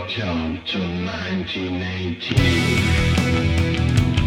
Welcome to 1918.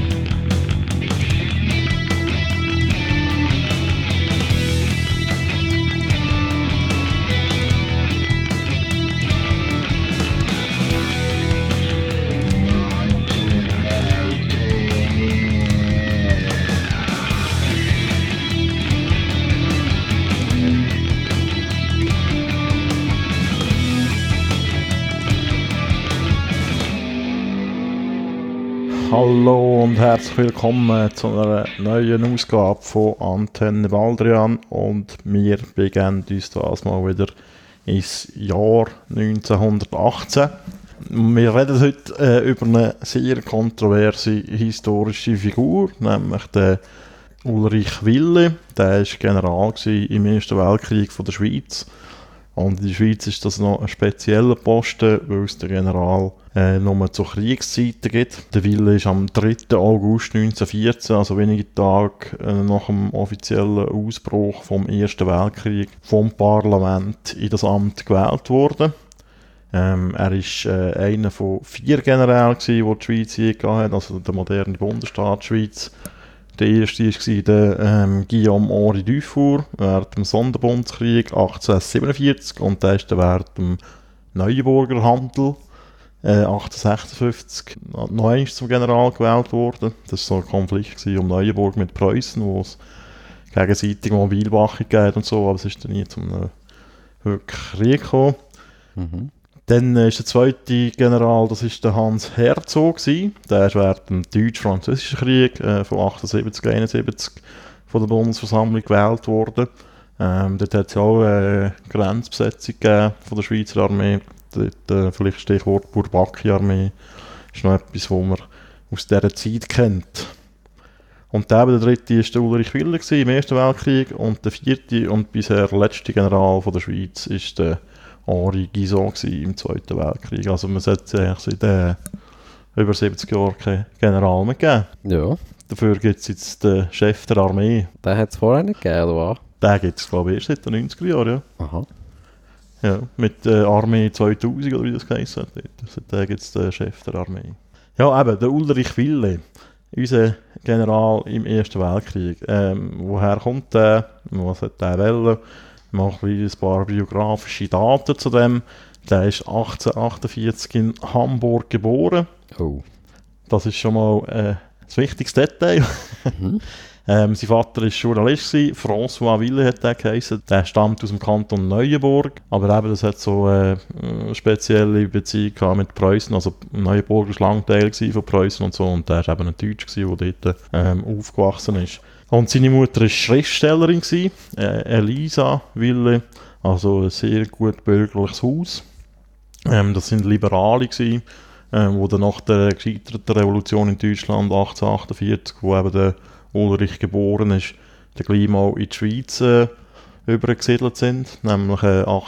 Hallo und herzlich willkommen zu einer neuen Ausgabe von Antenne Baldrian, und wir begeben uns das mal wieder ins Jahr 1918. Wir reden heute über eine sehr kontroverse historische Figur, nämlich den Ulrich Wille. Der war General im Ersten Weltkrieg von der Schweiz. Und in der Schweiz ist das noch ein spezieller Posten, weil es den General nur zu Kriegszeiten gibt. Der Wille ist am 3. August 1914, also wenige Tage nach dem offiziellen Ausbruch vom Ersten Weltkrieg, vom Parlament in das Amt gewählt worden. Er war einer von 4 Generälen, die die Schweiz je hatte, also der moderne Bundesstaat Schweiz. Der erste war der Guillaume-Henri Dufour während dem Sonderbundskrieg 1847, und der ist dann während dem Neuenburger Handel 1856 noch einmal zum General gewählt worden. Das war so ein Konflikt um Neuenburg mit Preußen, wo es gegenseitig Mobilwachung gab und so, aber es ist dann nie zum wirklichen Krieg gekommen. Mhm. Dann ist der zweite General, das ist der Hans Herzog gewesen. Der ist während dem Deutsch-Französischen Krieg von 1870-71 von der Bundesversammlung gewählt worden. Dort hat es auch eine Grenzbesetzung gegeben von der Schweizer Armee. Dort, vielleicht Stichwort Bourbaki-Armee, ist noch etwas, was man aus dieser Zeit kennt. Und der dritte war der Ulrich Wille im Ersten Weltkrieg, und der vierte und bisher letzte General von der Schweiz ist der Henri Guizot im Zweiten Weltkrieg. Also man sollte eigentlich seit über 70 Jahren keinen General mehr geben. Ja. Dafür gibt es jetzt den Chef der Armee. Den hat es vorher nicht gegeben, oder was? Den gibt es, glaube ich, erst seit den 90er Jahren, ja. Aha. Ja, mit der Armee 2000, oder wie das geheißen hat. Seitdem gibt es den Chef der Armee. Ja, eben, der Ulrich Wille, unser General im Ersten Weltkrieg. Woher kommt der? Was hat der wollen? Ich mache ein paar biografische Daten zu dem. Der ist 1848 in Hamburg geboren. Oh. Das ist schon mal das wichtigste Detail. Mhm. Sein Vater war Journalist, François Wille hat der geheißen. Der stammt aus dem Kanton Neuenburg, aber eben, das hat so eine spezielle Beziehung mit Preußen. Also Neuenburg war lange Teil von Preußen und so, und der war eben ein Deutscher, der dort aufgewachsen ist. Und seine Mutter war Schriftstellerin, Elisa Wille, also ein sehr gut bürgerliches Haus. Das sind Liberale, die dann nach der gescheiterten Revolution in Deutschland 1848, wo eben der Ulrich geboren ist, dann gleich mal in die Schweiz übergesiedelt sind, nämlich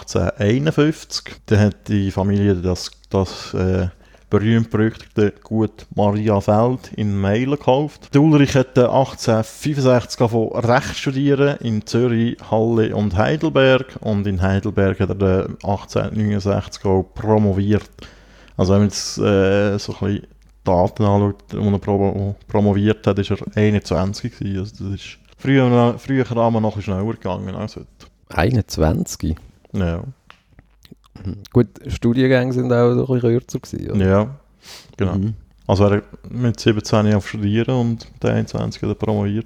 1851. Dann hat die Familie das berühmt-berüchtigte Gut Mariafeld in Meilen gekauft. Der Ulrich hat 1865 Recht studieren in Zürich, Halle und Heidelberg, und in Heidelberg hat er 1869 auch promoviert. Also wenn man jetzt so ein bisschen Daten anschaut, wo er promoviert hat, war er 21 gewesen. Also das ist früher aber noch schneller gegangen als heute. 21? Ja. Gut, Studiengänge sind auch ein bisschen kürzer gewesen, oder? Ja, genau. Mhm. Also er mit 17 auf studieren und mit 21 hat er promoviert.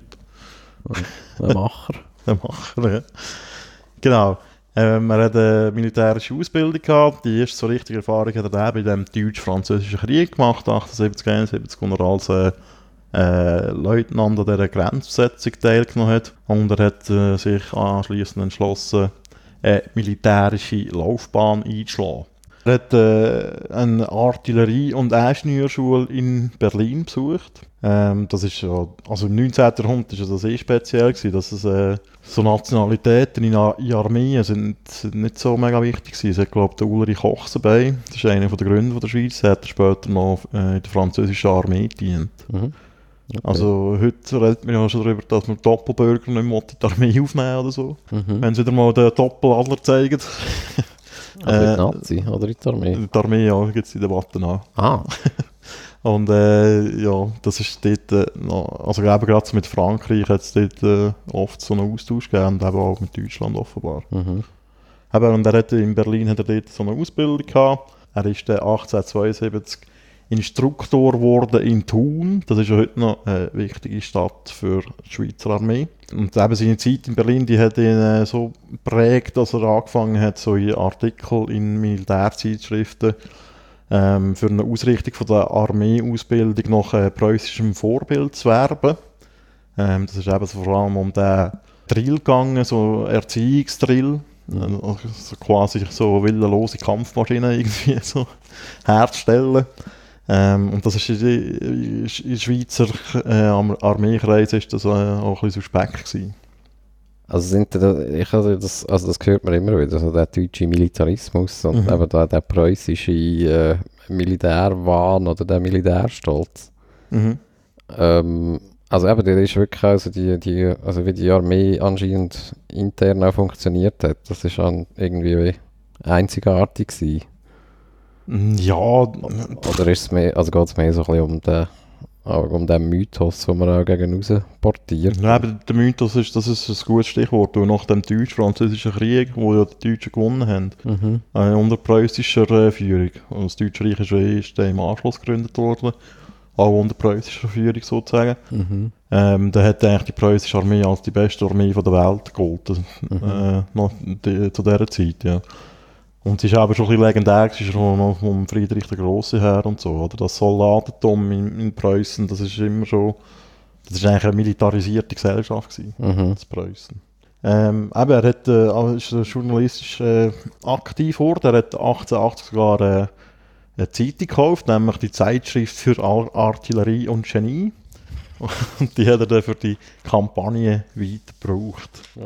Ein Macher. Ein Macher, ja. Genau. Er hat eine militärische Ausbildung gehabt. Die erste so richtige Erfahrung hat er bei dem Deutsch-Französischen Krieg gemacht, 1870-71, wo er als Leutnant an dieser Grenzbesetzung teilgenommen hat. Und er hat sich anschliessend entschlossen, eine militärische Laufbahn einzuschlagen. Er hat eine Artillerie- und Ingenieurschule in Berlin besucht. Das ist ja, also im 19. Jahrhundert war das sehr speziell gewesen, dass es so Nationalitäten in Armeen sind nicht so mega wichtig gewesen. Es hat, glaube ich, der Ulrich Ochsenbein, das ist einer der Gründer der Schweiz, hat später noch in der französischen Armee gedient. Mhm. Okay. Also heute redet man ja schon darüber, dass man Doppelbürger nicht mehr in die Armee aufnehmen oder so. Mhm. Wenn sie wieder mal den Doppeladler zeigen. Also in die Nazi oder in die Armee? In der Armee, ja, gibt es die Debatten an. Ah. Und ja, das ist dort, also eben gerade mit Frankreich hat es dort oft so einen Austausch gegeben und eben auch mit Deutschland offenbar. Mhm. Eben, und in Berlin hat er dort so eine Ausbildung gehabt. Er ist dann 1872 Instruktor geworden in Thun. Das ist ja heute noch eine wichtige Stadt für die Schweizer Armee. Und eben seine Zeit in Berlin, die hat ihn so geprägt, dass er angefangen hat, so in Artikel in Militärzeitschriften für eine Ausrichtung von der Armeeausbildung nach preußischem Vorbild zu werben. Das ist eben so vor allem um den Drill gegangen, so Erziehungsdrill. Also quasi so willenlose Kampfmaschinen irgendwie so herzustellen. Und das ist in Schweizer Armeekreisen ist das auch ein bisschen suspekt gewesen. Also das hört man immer wieder, also der deutsche Militarismus und eben der preußische Militärwahn oder der Militärstolz. Also eben, der ist wirklich, also wie die Armee anscheinend intern auch funktioniert hat, das ist irgendwie einzigartig gewesen. Ja. Oder ist es mehr, also geht es mehr so ein bisschen um den Mythos, den man auch gegen raus portiert? Ja, aber der Mythos ist, das ist ein gutes Stichwort, weil nach dem deutsch-französischen Krieg, wo ja die Deutschen gewonnen haben, unter preußischer Führung, und das Deutsche Reich ist dann im Anschluss gegründet worden, auch unter preußischer Führung sozusagen, da hat eigentlich die preußische Armee als die beste Armee von der Welt gegolten, zu dieser Zeit, ja. Und sie ist aber schon ein bisschen legendär, sie ist schon noch vom Friedrich der Große her und so, oder? Das Soldatentum in Preußen, das ist immer schon, das ist eigentlich eine militarisierte Gesellschaft gewesen, das Preußen. Eben, er ist journalistisch aktiv geworden, er hat 1880 sogar eine Zeitung gekauft, nämlich die Zeitschrift für Artillerie und Genie. Und die hat er dann für die Kampagne weiter gebraucht. Ja.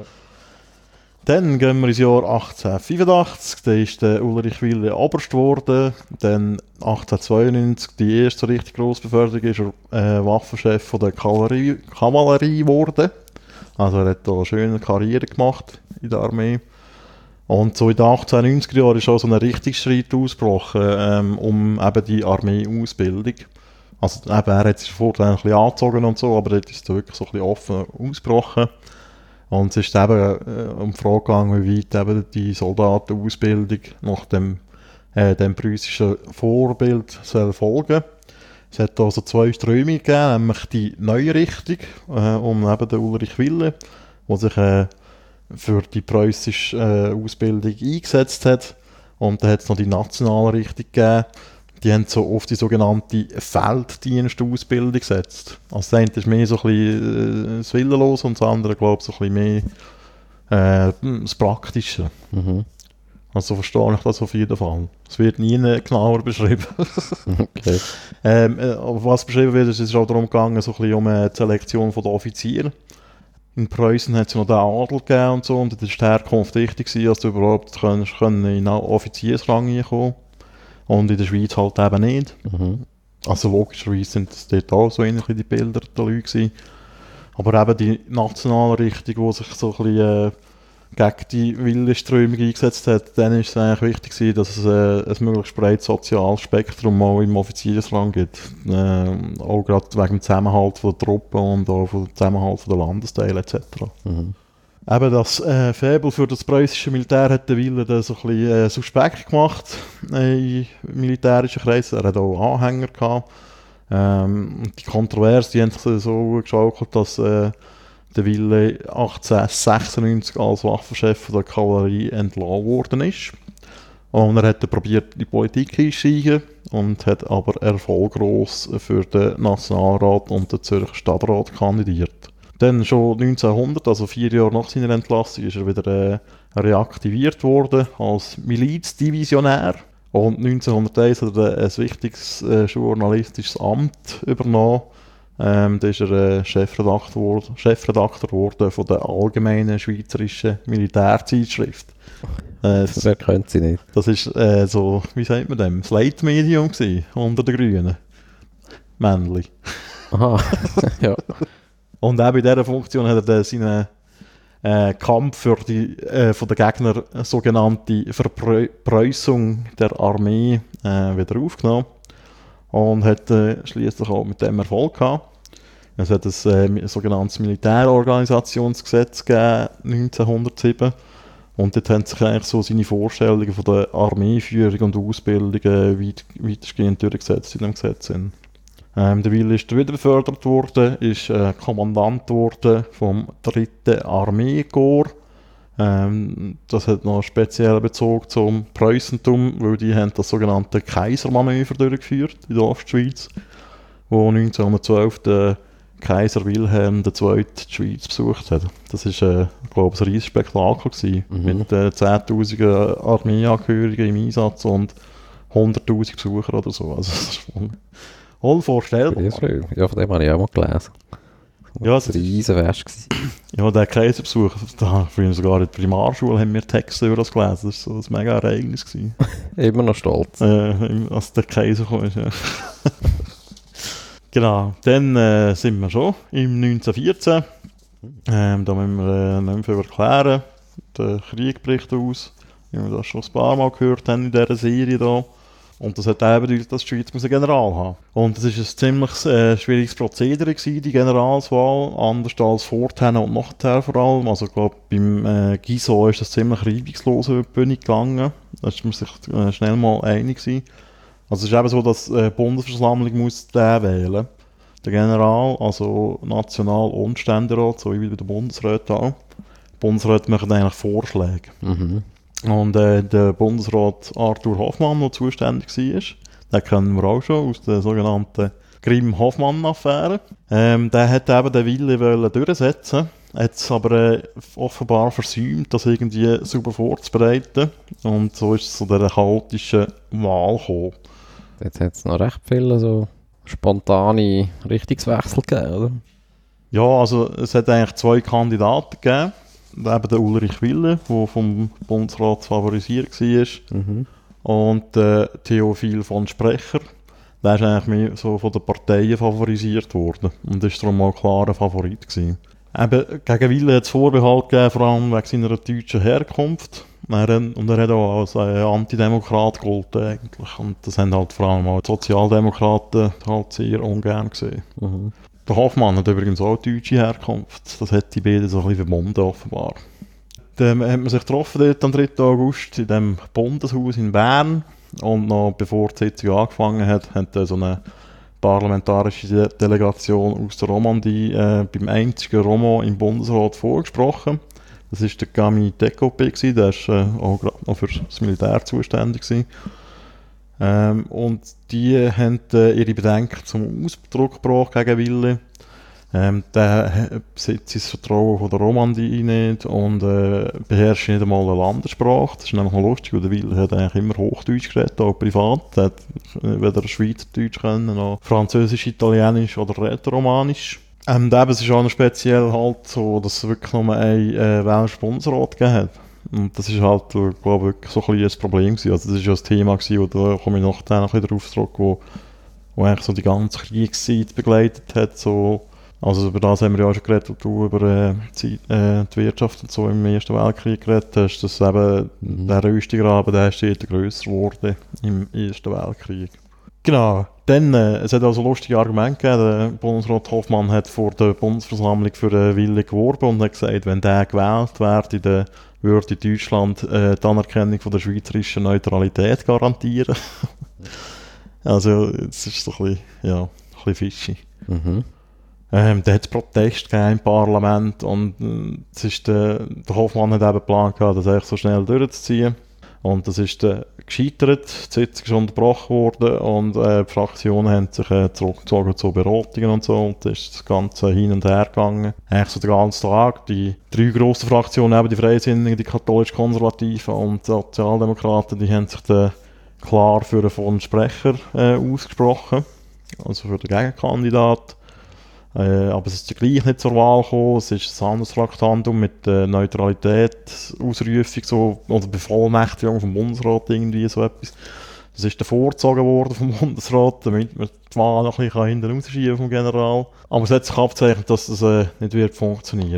Dann gehen wir ins Jahr 1885, da ist der Ulrich Wille Oberst geworden. Dann 1892, die erste richtig grosse Beförderung, ist er Waffenchef von der Kavallerie geworden. Also er hat da eine schöne Karriere gemacht in der Armee. Und so in den 1890er Jahren ist auch so ein Richtungsstreit ausgebrochen, um eben die Armeeausbildung. Also eben, er hat sich vorher ein bisschen angezogen und so, aber dort ist es wirklich so ein bisschen offen ausgebrochen. Und es ist eben um die Frage gegangen, wie weit eben die Soldatenausbildung nach dem preußischen Vorbild soll folgen. Es hat also zwei Strömungen gegeben, nämlich die neue Richtung um eben den Ulrich Wille, der sich für die preußische Ausbildung eingesetzt hat. Und dann hat es noch die nationale Richtung gegeben. Die haben so auf die sogenannte Felddienstausbildung gesetzt. Also das eine ist mehr so ein bisschen das Willenlose und das andere, glaube ich, so ein bisschen mehr das Praktische. Also verstehe ich das auf jeden Fall. Es wird nie genauer beschrieben. Okay. Was beschrieben wird, ist auch darum gegangen, so ein bisschen um die Selektion der Offiziere. In Preußen hat es noch den Adel gegeben und so, und das war die Herkunft wichtig, dass du überhaupt in einen Offiziersrang reinkommen. Und in der Schweiz halt eben nicht. Also logischerweise sind das dort auch so ähnlich die Bilder der Leute gewesen. Aber eben die nationale Richtung, die sich so ein bisschen gegen die Willenströmung eingesetzt hat, dann ist es eigentlich wichtig gewesen, dass es ein möglichst breites soziales Spektrum auch im Offiziersrang gibt. Auch gerade wegen dem Zusammenhalt der Truppen und auch dem Zusammenhalt der Landesteile etc. Eben das Faible für das preußische Militär hat der Wille dann so ein bisschen suspekt gemacht in militärischen Kreisen. Er hat auch Anhänger gehabt. Die Kontroverse, die haben sich so geschaukelt, dass der Wille 1896 als Waffenchef der Kavallerie entlassen worden ist. Und er hat dann probiert, in die Politik einzusteigen und hat aber erfolglos für den Nationalrat und den Zürcher Stadtrat kandidiert. Dann schon 1900, also 4 Jahre nach seiner Entlassung, ist er wieder reaktiviert worden als Milizdivisionär. Und 1901 hat er ein wichtiges journalistisches Amt übernommen. Da ist er Chefredakteur geworden von der Allgemeinen Schweizerischen Militärzeitschrift. Wer kennt sie nicht? Das war so, wie sagt man dem, das Leitmedium unter den Grünen. Männlich. Aha, ja. Und auch bei dieser Funktion hat er dann seinen Kampf für die von den Gegnern sogenannte Verpreußung der Armee wieder aufgenommen und hat schließlich auch mit dem Erfolg gehabt. Es hat ein sogenanntes Militärorganisationsgesetz gegeben, 1907. Und dort haben sich eigentlich so seine Vorstellungen von der Armeeführung und Ausbildung weitestgehend durchgesetzt in dem Gesetz. Der Wille ist wieder befördert worden, ist Kommandant geworden vom 3. Armeekorps. Das hat noch einen speziellen Bezug zum Preußentum, weil die haben das sogenannte Kaisermanöver durchgeführt in der Ostschweiz, wo 1912 der Kaiser Wilhelm II. Die Schweiz besucht hat. Das war, glaube ich, ein riesiges Spektakel mit 10'000 Armeeangehörigen im Einsatz und 100'000 Besucher oder so. Also, das ist unvorstellbar. Ja, von dem habe ich auch mal gelesen. Ja, das war ein Riesenfest. Ja, der Kaiserbesuch, da sogar in der Primarschule haben wir Texte über das gelesen. Das war so ein mega Ereignis. Immer noch stolz. Als der Kaiser kam. Ja. Genau, dann sind wir schon im 1914. Da müssen wir nicht mehr viel erklären. Der Krieg bricht aus, wie wir das schon ein paar Mal gehört haben in dieser Serie hier. Und das hat auch bedeutet, dass die Schweiz einen General haben. Und es war ein ziemlich schwieriges Prozedere gewesen, die Generalswahl, anders als vorher und nachher vor allem. Also ich glaube, beim Guizot ist das ziemlich reibungslos über die Bühne gegangen. Da ist man sich schnell mal einig gewesen. Also es ist eben so, dass die Bundesversammlung muss den wählen. Der General, also National- und Ständerat, so wie bei den Bundesräten auch. Die Bundesräte machen eigentlich Vorschläge. Und der Bundesrat Arthur Hoffmann, der zuständig war, den kennen wir auch schon aus der sogenannten Grimm-Hoffmann-Affäre. Der hat eben den Wille durchsetzen, hat es aber offenbar versäumt, das irgendwie sauber vorzubereiten. Und so ist es zu dieser chaotischen Wahl gekommen. Jetzt hat es noch recht viele so spontane Richtungswechsel gegeben, oder? Ja, also es hat eigentlich 2 Kandidaten gegeben. Eben der Ulrich Wille, der vom Bundesrat favorisiert war. Und Theophil von Sprecher. Der ist eigentlich mehr so von den Parteien favorisiert worden. Und ist darum auch klarer Favorit gewesen. Eben, gegen Wille hat es Vorbehalt gegeben, vor allem wegen seiner deutschen Herkunft. Und er hat auch als Antidemokrat gegolten eigentlich. Und das haben halt vor allem auch die Sozialdemokraten halt sehr ungern gesehen. Der Hoffmann hat übrigens auch deutsche Herkunft. Das hat die beiden so ein bisschen verbunden offenbar. Dann hat man sich getroffen dort am 3. August in dem Bundeshaus in Bern. Und noch bevor die Sitzung angefangen hat so eine parlamentarische Delegation aus der Romandie beim einzigen Romo im Bundesrat vorgesprochen. Das war der Camille Decopé, der war auch gerade noch für das Militär zuständig. Und die haben ihre Bedenken zum Ausdruck gebracht gegen Wille. Der besitzt das Vertrauen von der Romandie nicht und beherrscht nicht einmal eine Landessprache. Das ist nämlich noch lustig, weil der Wille hat eigentlich immer Hochdeutsch geredet, auch privat. Er hat weder Schweizerdeutsch können, noch Französisch, Italienisch oder Rätoromanisch. Eben, es ist auch noch speziell halt so, dass es wirklich nur einen welschen Bundesrat gegeben hat. Und das ist halt, glaube ich, wirklich so ein Problem gewesen. Also das ist ja das Thema gewesen, und da komme ich nachher noch ein bisschen drauf zurück, wo eigentlich so die ganze Kriegszeit begleitet hat. So. Also über das haben wir ja auch schon geredet, wo du über die Wirtschaft und so im Ersten Weltkrieg geredet hast, dass eben der Rüstigraben, der ist stetig grösser geworden im Ersten Weltkrieg. Genau. Dann, es hat also lustige Argumente gegeben. Der Bundesrat Hoffmann hat vor der Bundesversammlung für Wille geworben und hat gesagt, wenn der gewählt werde, dann würde Deutschland die Anerkennung von der schweizerischen Neutralität garantieren. Also, das ist so ein bisschen, ja, ein bisschen fishy. Da hat es Protest gegeben im Parlament und der Hoffmann hat eben geplant, das eigentlich so schnell durchzuziehen. Und das ist gescheitert, die Sitzung ist unterbrochen worden und die Fraktionen haben sich zurückgezogen zu Beratungen und so. Und da ist das Ganze hin und her gegangen. Eigentlich so den ganzen Tag. Die 3 grossen Fraktionen, eben die Freisinnigen, die katholisch-konservativen und die Sozialdemokraten, die haben sich dann klar für einen von Sprecher ausgesprochen. Also für den Gegenkandidat. Aber es ist gleich nicht zur Wahl gekommen. Es ist ein anderes Traktandum mit Neutralität-Ausrufung so, oder Bevollmächtigung vom Bundesrat, irgendwie so etwas. Das ist dann vorgezogen worden vom Bundesrat, damit man die Wahl noch ein bisschen hinten rausschieben vom General. Aber es hat sich abgezeichnet, dass das nicht wird funktionieren.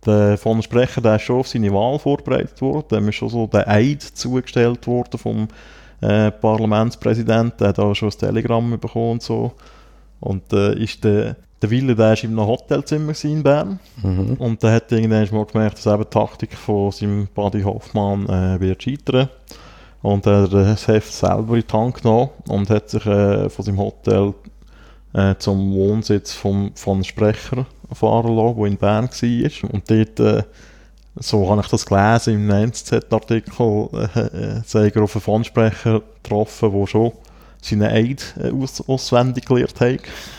der von Sprecher, der ist schon auf seine Wahl vorbereitet worden. Dem ist schon so der Eid zugestellt worden vom Parlamentspräsidenten. Der hat auch schon ein Telegramm bekommen und so. Und ist der Wille, der war in einem Hotelzimmer in Bern. Und der hat irgendwann mal gemerkt, dass eben die Taktik von seinem Buddy Hoffmann wird scheitern. Und er hat das Heft selber in die Hand genommen und hat sich von seinem Hotel zum Wohnsitz von Sprecher fahren lassen, der in Bern war. Und dort, so habe ich das gelesen im NZZ-Artikel, sei er auf einen Fondsprecher getroffen, der schon seinen Eid auswendig gelernt hat.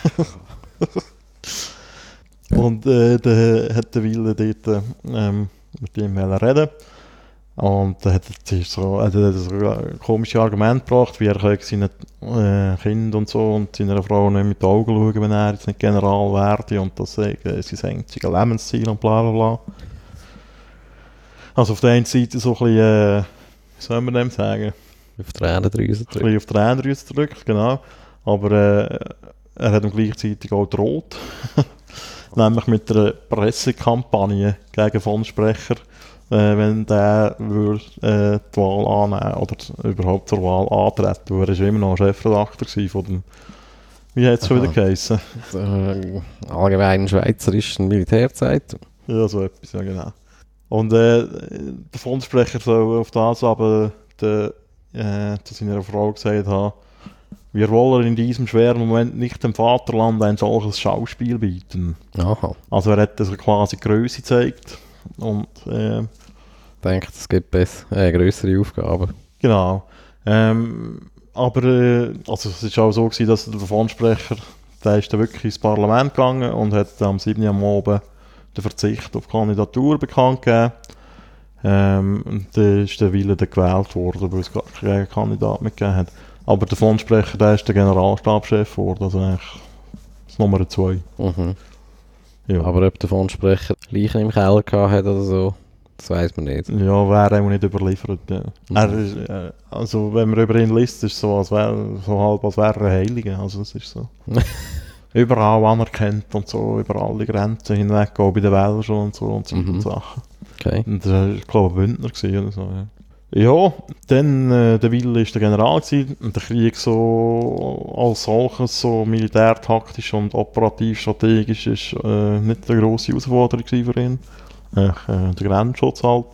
Und dann hat der Wille dort mit ihm reden. Und dann hat er so ein komisches Argument gebracht, wie er seinen Kind und so und seiner Frau nicht mit den Augen schauen, wenn er jetzt nicht General werde und das sei sein einziges Lebensziel und bla bla bla. Also auf der einen Seite so ein bisschen, wie soll man dem sagen? Auf die Tränendrüse drücken. Ein bisschen auf die Tränendrüse drücken, genau. Aber er hat ihm gleichzeitig auch gedroht. Nämlich mit einer Pressekampagne gegen Fondsprecher, wenn der die Wahl annehmen oder überhaupt zur Wahl antreten. Weil er war immer noch Chefredakteur von dem, wie hat es schon wieder geheißen? Allgemeinen Schweizerischen Militärzeitung. Ja, so etwas, ja genau. Und der Fondsprecher soll auf das aber zu seiner Frau gesagt haben, wir wollen in diesem schweren Moment nicht dem Vaterland ein solches Schauspiel bieten. Aha. Also er hat also quasi Größe gezeigt. Und ich denke, es gibt grössere Aufgaben. Genau. Aber also es war auch so gewesen, dass der Fondsprecher, der ist dann wirklich ins Parlament gegangen und hat am 7. Am Abend den Verzicht auf Kandidatur bekannt gegeben. Und dann ist der Wille dann gewählt worden, weil es gar keinen Kandidat mehr gegeben hat. Aber der Fondsprecher, der ist der Generalstabschef geworden, also eigentlich das Nummer 2. Mhm. Ja. Aber ob der Fondsprecher Leichen im Keller gehabt hat oder so, das weiss man nicht. Ja, wäre auch nicht überliefert. Ja. Er ist, also wenn man über ihn liest, ist es so, als wäre er ein Heiliger. Also es ist so. Überall anerkannt und so, über alle Grenzen hinweg, auch bei den Welschen und so und solche Sachen. Okay. Und das war, ich glaube, ein Bündner gewesen oder so, ja. Ja, dann der Wille war der General gewesen, und der Krieg so als solches, so militärtaktisch und operativ strategisch, ist nicht eine grosse Herausforderung für ihn. Der Grenzschutz halt.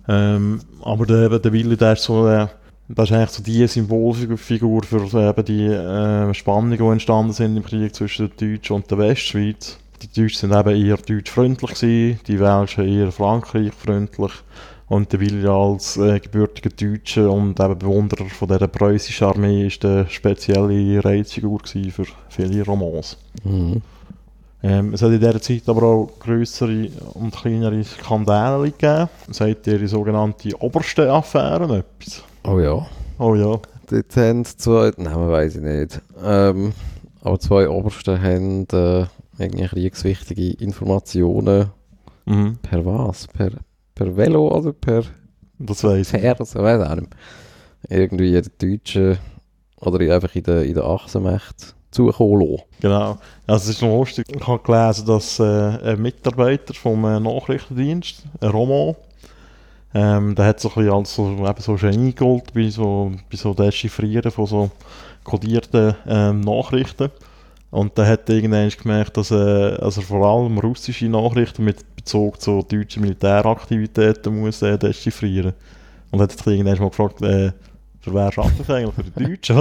Aber der Wille, der ist so, das ist eigentlich so die Symbolfigur für eben die Spannungen, die entstanden sind im Krieg zwischen der Deutschen und der Westschweiz. Die Deutschen sind eben eher deutschfreundlich gewesen, die Welschen eher frankreichfreundlich. Und der Wille als gebürtiger Deutscher und eben Bewunderer von dieser preußischen Armee ist eine spezielle Reizfigur für viele Romans. Mhm. Es hat in dieser Zeit aber auch grössere und kleinere Skandale gegeben. Seid ihr die sogenannte Oberste-Affäre etwas? Oh ja. Oh ja. Dort haben zwei, Namen weiss ich nicht, aber zwei Obersten haben irgendwie kriegswichtige Informationen per was? Per Velo oder per Pferd? Ich weiß auch nicht. Irgendwie in den Deutschen oder einfach in der Achsenmächte zukommen lassen. Genau. Also es ist noch lustig. Ich habe gelesen, dass ein Mitarbeiter vom Nachrichtendienst, ein Roman, der hat so ein bisschen als so Genie geholt bei so Dechiffrieren von so kodierten Nachrichten. Und dann hat er irgendwann gemerkt, dass er vor allem russische Nachrichten mit Bezug zu deutschen Militäraktivitäten muss dechiffrieren. Und hat sich irgendwann mal gefragt, für wer schafft das eigentlich? Für die Deutschen?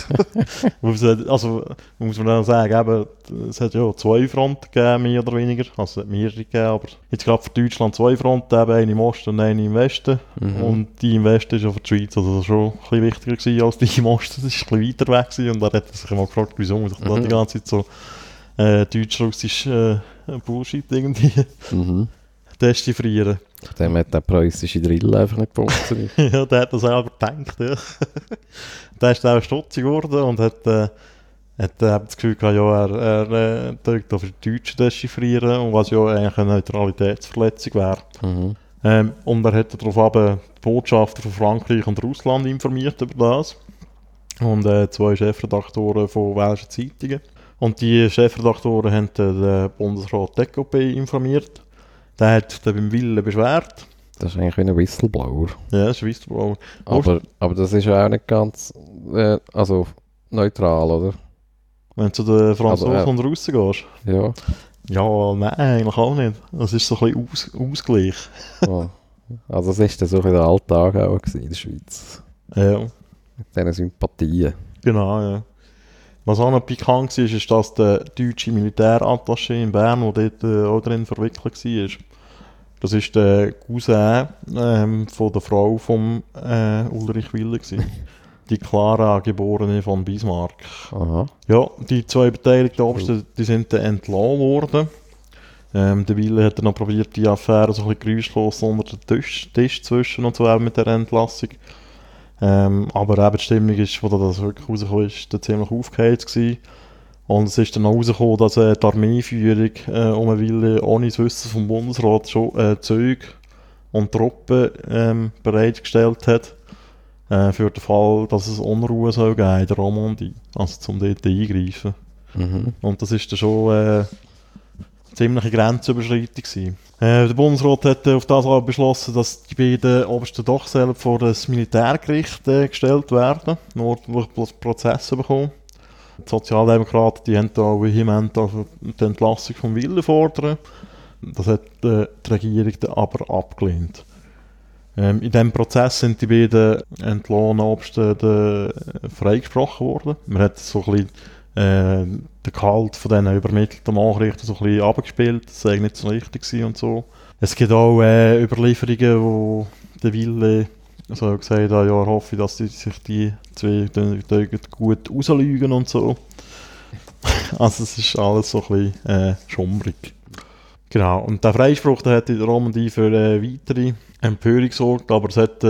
Oder? Also muss man dann sagen, eben, es hat ja 2 Fronten gegeben, mehr oder weniger. Also es hat mehrere gegeben, aber jetzt gerade für Deutschland 2 Fronten, eben eine im Osten und eine im Westen. Und die im Westen ist ja für die Schweiz also schon ein bisschen wichtiger gewesen als die im Osten. Das war ein bisschen weiter weg gewesen. Und da hat er sich mal gefragt, wieso muss ich da die ganze Zeit so deutsch-russisch Bullshit irgendwie dechiffrieren. Dem hat der preußische Drill einfach nicht funktioniert. Ja, der hat das selber gedacht, ja. Der ist auch stutzig geworden und hat das Gefühl gehabt, ja, er drückt auf die Deutschen dechiffrieren, und was ja eigentlich eine Neutralitätsverletzung wäre. Und er hat darauf die Botschafter von Frankreich und Russland informiert über das. Und 2 Chefredaktoren von welschen Zeitungen. Und die Chefredaktoren haben den Bundesrat DKP informiert. der hat sich dann beim Willen beschwert. Das ist eigentlich wie ein Whistleblower. Ja, das ist ein Whistleblower. Aber das ist ja auch nicht ganz also neutral, oder? Wenn du zu den Franzosen und Russen gehst? Ja. Ja, nein, eigentlich auch nicht. Das ist so ein bisschen Ausgleich. Oh. Also das war dann so in der Alltag auch in der Schweiz. Ja. Mit diesen Sympathien. Genau, ja. Was auch noch pikant war, ist, dass der deutsche Militärattaché in Bern, der dort auch drin verwickelt war, das ist der Cousin von der Frau von Ulrich Wille gewesen. Die Clara, geborene von Bismarck. Aha. Ja, die zwei beteiligten Obersten, die sind dann entlassen worden. Der Wille hat dann noch probiert, die Affäre so ein bisschen geräuschlos unter den Tisch zwischen und so eben mit der Entlassung. Aber eben die Stimmung ist, wo das wirklich rausgekommen ist, dann ziemlich aufgeheizt gewesen. Und es ist dann auch rausgekommen, dass die Armeeführung um den Wille ohne das Wissen vom Bundesrat schon Züge und Truppen bereitgestellt hat. Für den Fall, dass es Unruhe soll geben in der Romandie. Also zum dort eingreifen. Mhm. Und das ist dann schon eine ziemliche Grenzüberschreitung gewesen. Der Bundesrat hat auf das auch beschlossen, dass die beiden Obersten doch selber vor das Militärgericht gestellt werden, nur durch Prozesse bekommen. Die Sozialdemokraten die haben da vehement die Entlassung vom Wille fordern. Das hat die Regierung dann aber abgelehnt. In diesem Prozess sind die beiden entlohnen Obersten freigesprochen worden. Man hat so ein bisschen den Gehalt von diesen übermittelten Nachrichten so ein bisschen abgespielt. Das war nicht so richtig und so. Es gibt auch Überlieferungen, wo der Wille also gesagt hat, ja, er hoffe, dass sich die zwei gut rauslügen und so. Also es ist alles so ein bisschen schummrig. Genau, und der Freispruch der hat in der Romandie für weitere Empörung gesorgt, aber es hat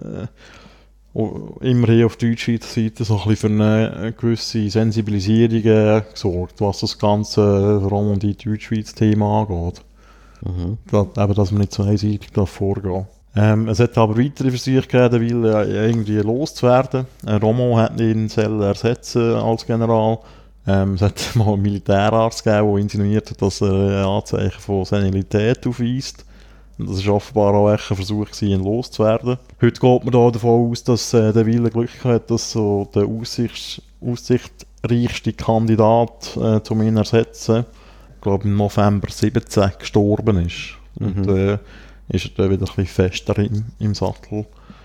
immerhin auf deutscher Seite so ein bisschen für eine gewisse Sensibilisierung gesorgt, was das ganze Romandie-Deutschschweiz-Thema angeht. Mhm. Eben, dass man nicht so einseitig vorgehen darf. Es hat aber weitere Versuche gegeben, weil irgendwie loszuwerden. Romo hat ihn ersetzen als General. Es hat mal einen Militärarzt gegeben, der insinuiert hat, dass er Anzeichen von Senilität aufweist. Das war offenbar auch ein Versuch, ihn loszuwerden. Heute geht man da davon aus, dass der Wille Glück hat, dass so der aussichtsreichste Kandidat um ihn ersetzen, ich glaube im November 2017 gestorben ist. Und ist er dann wieder ein bisschen fester im Sattel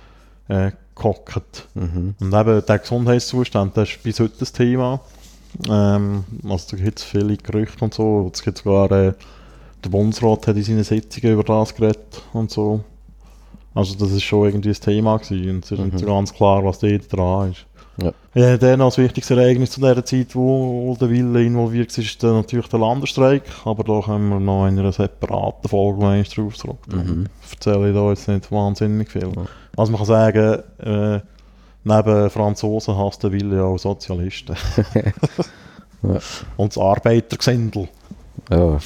gehockt. Und eben der Gesundheitszustand, das ist bis heute das Thema. Also da gibt es viele Gerüchte und so. Es gibt sogar, der Bundesrat hat in seinen Sitzungen über das geredet und so. Also das ist schon irgendwie ein Thema gewesen. Und es ist nicht so ganz klar, was da dran ist. Ja. Dann als wichtigstes Ereignis zu dieser Zeit, wo der Wille involviert war, ist dann natürlich der Landesstreik. Aber da können wir noch in einer separaten Folge drauf zurück. Erzähle ich da jetzt nicht wahnsinnig viel. Also man kann sagen, neben Franzosen hasst der Wille auch Sozialisten. Ja. Und das Arbeitergesindel. Ja.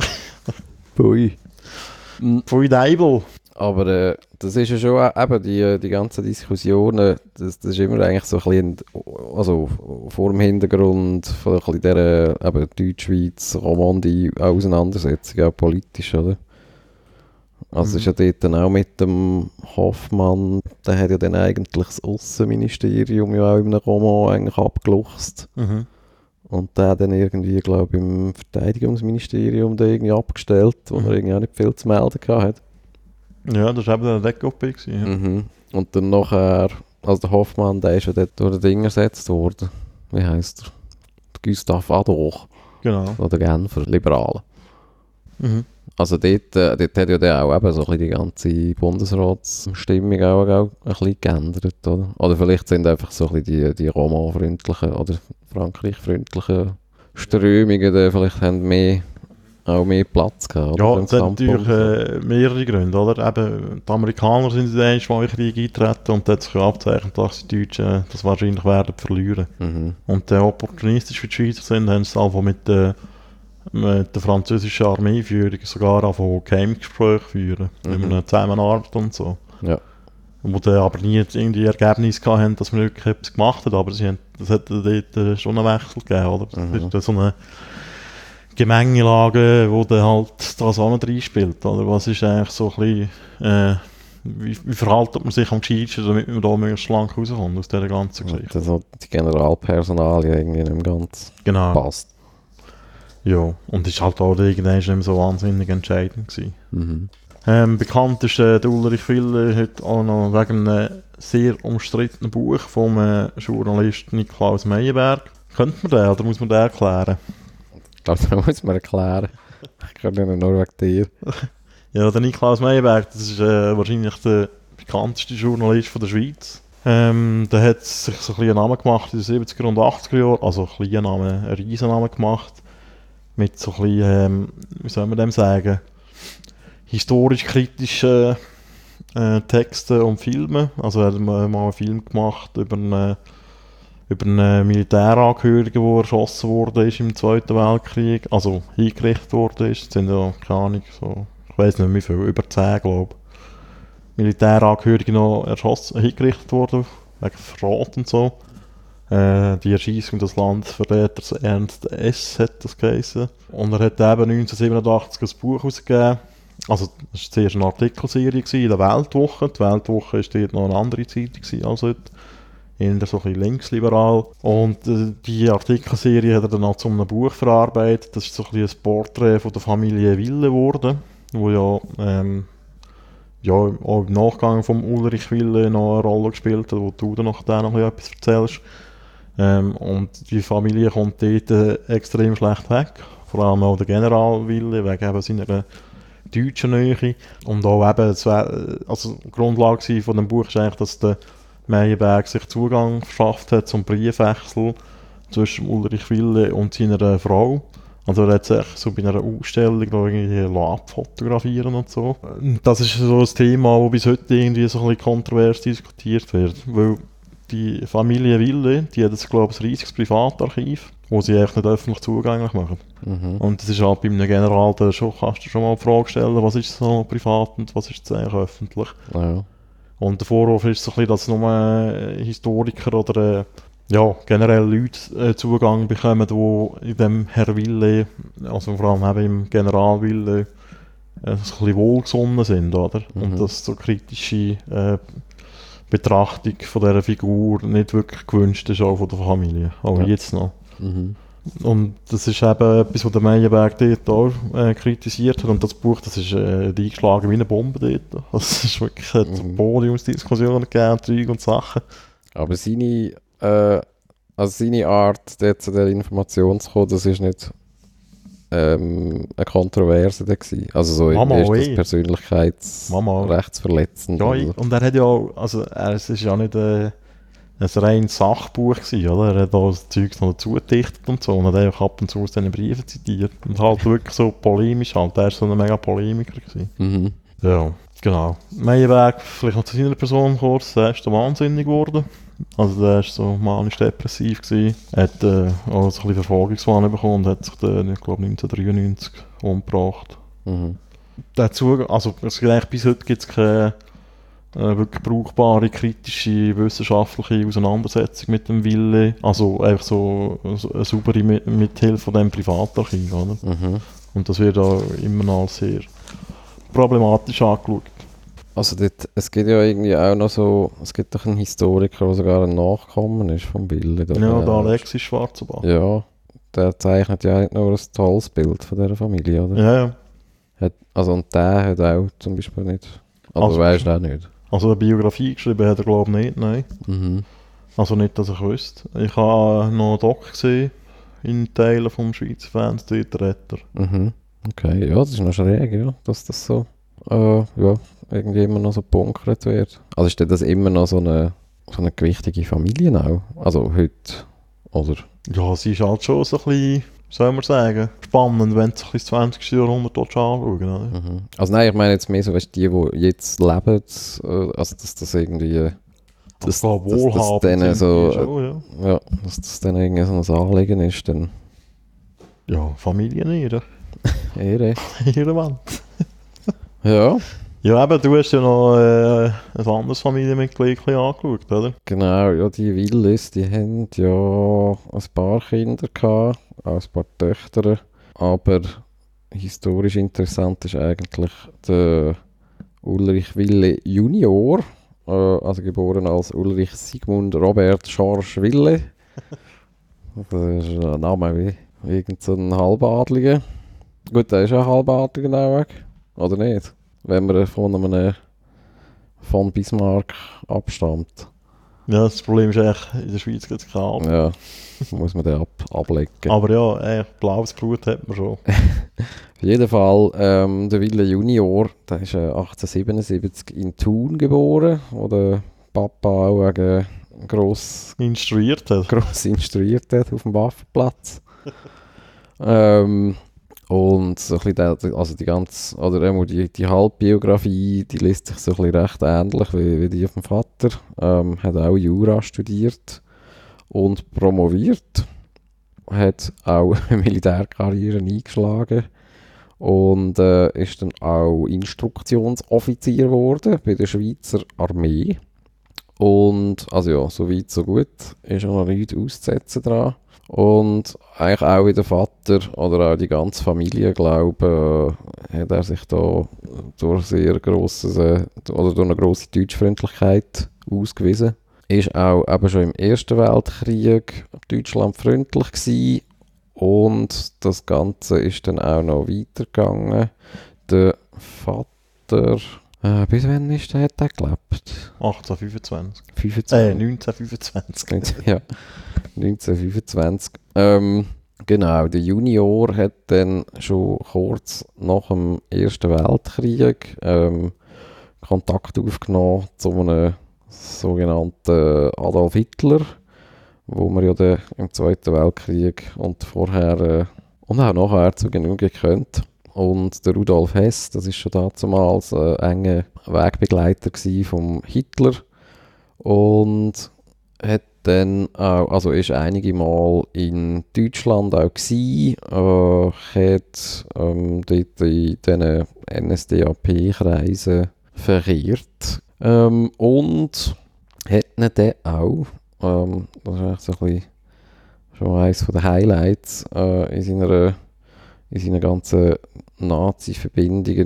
Pui. Pui Deibel. Aber das ist ja schon eben die ganzen Diskussionen, das ist immer eigentlich so ein bisschen, also vor dem Hintergrund von ein bisschen dieser eben Deutschschweiz-Romandie-Auseinandersetzung, auch politisch, oder? Also ist ja dort dann auch mit dem Hoffmann, der hat ja dann eigentlich das Aussenministerium ja auch in einem Roman eigentlich abgeluchst. Und der dann irgendwie, glaube ich, im Verteidigungsministerium da irgendwie abgestellt, wo er irgendwie auch nicht viel zu melden hatte. Ja, das war eben der Deckkopie. Ja. Und dann nachher, also der Hoffmann, der ist ja dort durch den Ding ersetzt worden. Wie heisst er? Gustave Adolf. Genau. Oder Genfer, Liberalen. Also dort hat ja dann auch eben so ein bisschen die ganze Bundesratsstimmung auch ein bisschen geändert, oder? Oder vielleicht sind einfach so ein bisschen die Roma-freundlichen oder Frankreich-freundlichen Strömungen, die vielleicht haben auch mehr Platz gehabt. Ja, es hat natürlich mehrere Gründe, oder? Eben, die Amerikaner sind in den Krieg eingetreten und hat sich abgezeichnet, dass die Deutschen das wahrscheinlich werden verlieren. Und opportunistisch für die Schweizer sind, haben sie einfach mit der französischen Armeeführung sogar anfangen Geheimgespräche führen, über eine Zusammenarbeit und so. Ja. Wo dann aber nie irgendwie Ergebnis hatten, dass man wirklich etwas gemacht hat, aber das hat dort schon einen Wechsel gegeben, oder? Das ist so eine Gemengelage, wo dann halt das auch noch reinspielt, oder? Was ist eigentlich so ein bisschen, wie verhaltet man sich am gescheitsten, damit man da möglichst schlank rauskommt aus dieser ganzen Geschichte? Dass halt die Generalpersonalien irgendwie nicht mehr ganz passt. Ja, und es war halt auch irgendwann nicht mehr so wahnsinnig entscheidend gewesen. Bekannt ist der Ulrich Wille heute auch noch wegen einem sehr umstrittenen Buch vom Journalist Niklaus Meyerberg. Könnte man den oder muss man den erklären? Ich glaube, das muss man erklären. Ich kann ja nur wegen dir. Ja, der Niklaus Meyerberg, das ist wahrscheinlich der bekannteste Journalist von der Schweiz. Der hat sich so ein bisschen einen Namen gemacht in den 70er und 80er Jahren, also ein kleiner Name, einen Riesennamen gemacht. Mit so ein bisschen, wie soll man dem sagen, historisch-kritischen Texten und Filmen. Also er hat mal einen Film gemacht über einen Militärangehörigen, der erschossen wurde im Zweiten Weltkrieg, also hingerichtet wurde. Es sind ja, keine Ahnung, so, ich weiß nicht wie viel, über 10, glaube ich. Militärangehörige noch hingerichtet worden, wegen Verrat und so. Die Erschießung des Landesverräters Ernst S. hat das geheißen. Und er hat eben 1987 ein Buch herausgegeben. Also das war zuerst eine Artikelserie in der Weltwoche. Die Weltwoche war dort noch eine andere Zeitung als heute. Eher so ein bisschen linksliberal. Und die Artikelserie hat er dann auch zu einem Buch verarbeitet. Das ist so ein bisschen ein Porträt von der Familie Wille geworden, wo ja auch im Nachgang vom Ulrich Wille noch eine Rolle gespielt hat, wo du dann noch etwas erzählst. Und die Familie kommt dort extrem schlecht weg. Vor allem auch der General Wille, wegen eben seiner deutschen Nähe. Und auch eben, also die Grundlage von dem Buch ist eigentlich, dass der Meyerberg sich Zugang verschafft hat zum Briefwechsel zwischen Ulrich Wille und seiner Frau. Also er hat sich so bei einer Ausstellung irgendwie abfotografieren und so. Das ist so ein Thema, das bis heute irgendwie so ein bisschen kontrovers diskutiert wird. Weil die Familie Wille, die hat, glaube ich, ein riesiges Privatarchiv, wo sie eigentlich nicht öffentlich zugänglich machen. Und das ist halt bei einem General, kannst du schon mal die Frage stellen, was ist so privat und was ist eigentlich öffentlich. Ja. Und der Vorwurf ist so ein bisschen, dass nur Historiker oder ja, generell Leute Zugang bekommen, die in dem Herr Wille, also vor allem eben im General Wille, so ein bisschen wohlgesonnen sind, oder? Und dass so kritische Betrachtung von dieser Figur nicht wirklich gewünscht ist, auch von der Familie, auch jetzt noch. Und das ist eben etwas, was der Meyerberg dort auch kritisiert hat. Und das Buch, das ist eingeschlagen wie eine Bombe dort. Also es ist wirklich Podiumsdiskussionen gegeben, Zeug und Sachen. Aber seine Art, dort zu der Information zu kommen, das ist nicht eine Kontroverse da gewesen. Also so ist das persönlichkeitsrechtsverletzend. Ja, und er hat ja auch, also es ist ja nicht ein reines Sachbuch gewesen, oder? Er hat auch das Zeug noch dazu gedichtet und so und hat einfach ab und zu aus diesen Briefen zitiert. Und halt wirklich so polemisch halt, er war so ein mega Polemiker gewesen. Ja, genau. Meyerberg, vielleicht noch zu seiner Person kurz, er ist wahnsinnig geworden. Also der war so manisch-depressiv gewesen. Er hat auch so ein bisschen Verfolgungswahn bekommen und hat sich dann, ich glaube 1993 umgebracht. Dazu, also bis heute gibt es keine wirklich brauchbare, kritische, wissenschaftliche Auseinandersetzung mit dem Wille. Also einfach so eine saubere Mithilfe von diesem Privatarchiv, oder? Und das wird auch immer noch sehr problematisch angeschaut. Also dort, es gibt ja irgendwie auch noch so, es gibt doch einen Historiker, der sogar ein Nachkommen ist vom Wille. Ja, der Alexis Schwarzenbach. Ja, der zeichnet ja nicht nur ein tolles Bild von dieser Familie, oder? Ja. Und der hat auch zum Beispiel nicht, also weisst du auch nicht. Also eine Biografie geschrieben hat er glaube ich nicht, nein. Also nicht, dass ich wüsste. Ich habe noch einen Doc gesehen, in Teilen vom Schweizer Fernsehen, der Retter. Okay, ja, das ist noch schräg, ja, dass das so, irgendwie immer noch so gebunkert wird. Also ist das immer noch so eine gewichtige Familie auch? Also heute, oder? Ja, sie ist halt schon so ein bisschen, soll man sagen, spannend, wenn du sich das 20. Jahrhundert anschauen, oder? Also nein, ich meine jetzt mehr so, weißt du, die jetzt leben, also dass das irgendwie... Das wohlhabend denen so, schon, ja, dass das dann irgendwie so ein Anliegen ist, dann... Ja, Familienehre. Ehre. Ehrenwand. Ja. Ja, eben, du hast ja noch ein anderes Familienmitglied angeschaut, oder? Genau, ja, die Willis, die haben ja ein paar Kinder gehabt, auch ein paar Töchter. aber historisch interessant ist eigentlich der Ulrich Wille Junior, also geboren als Ulrich Sigmund Robert George Wille. Das ist ein Name wie irgend so ein Halbadliger. Gut, der ist ja ein Halbadliger auch, oder nicht? Wenn man von einem von Bismarck abstammt. Ja, das Problem ist eigentlich, in der Schweiz gibt es keinen. Ja, muss man den ablegen. Aber ja, blaues Blut hat man schon. Auf jeden Fall, der Wille Junior, der ist 1877 in Thun geboren, wo der Papa auch wegen gross instruiert hat auf dem Waffenplatz. Und so ein bisschen also die ganze, oder die Halbbiografie, die liest sich so ein bisschen recht ähnlich wie die vom Vater. Hat auch Jura studiert und promoviert. Hat auch eine Militärkarriere eingeschlagen und ist dann auch Instruktionsoffizier geworden bei der Schweizer Armee. Und, also ja, so weit, so gut, ist auch noch nichts auszusetzen dran. Und eigentlich auch wie der Vater oder auch die ganze Familie, glaube ich, hat er sich da durch sehr grosses, oder durch eine grosse Deutschfreundlichkeit ausgewiesen. Ist auch eben schon im Ersten Weltkrieg Deutschland freundlich gewesen. Und das Ganze ist dann auch noch weitergegangen. Der Vater, bis wann hat er gelebt? 1825. 1925. Ja, 1925. Genau, der Junior hat dann schon kurz nach dem Ersten Weltkrieg Kontakt aufgenommen zu einem sogenannten Adolf Hitler, wo man ja dann im Zweiten Weltkrieg und vorher und auch nachher zu Genüge kennt. Und der Rudolf Hess, das ist schon damals ein enger Wegbegleiter vom Hitler und hat dann auch, also ist einige Mal in Deutschland auch gsi, hat dort in diesen NSDAP-Kreisen verkehrt und hat ihn dann auch, das ist eigentlich so ein bisschen schon eines der Highlights in seinen ganzen Nazi-Verbindungen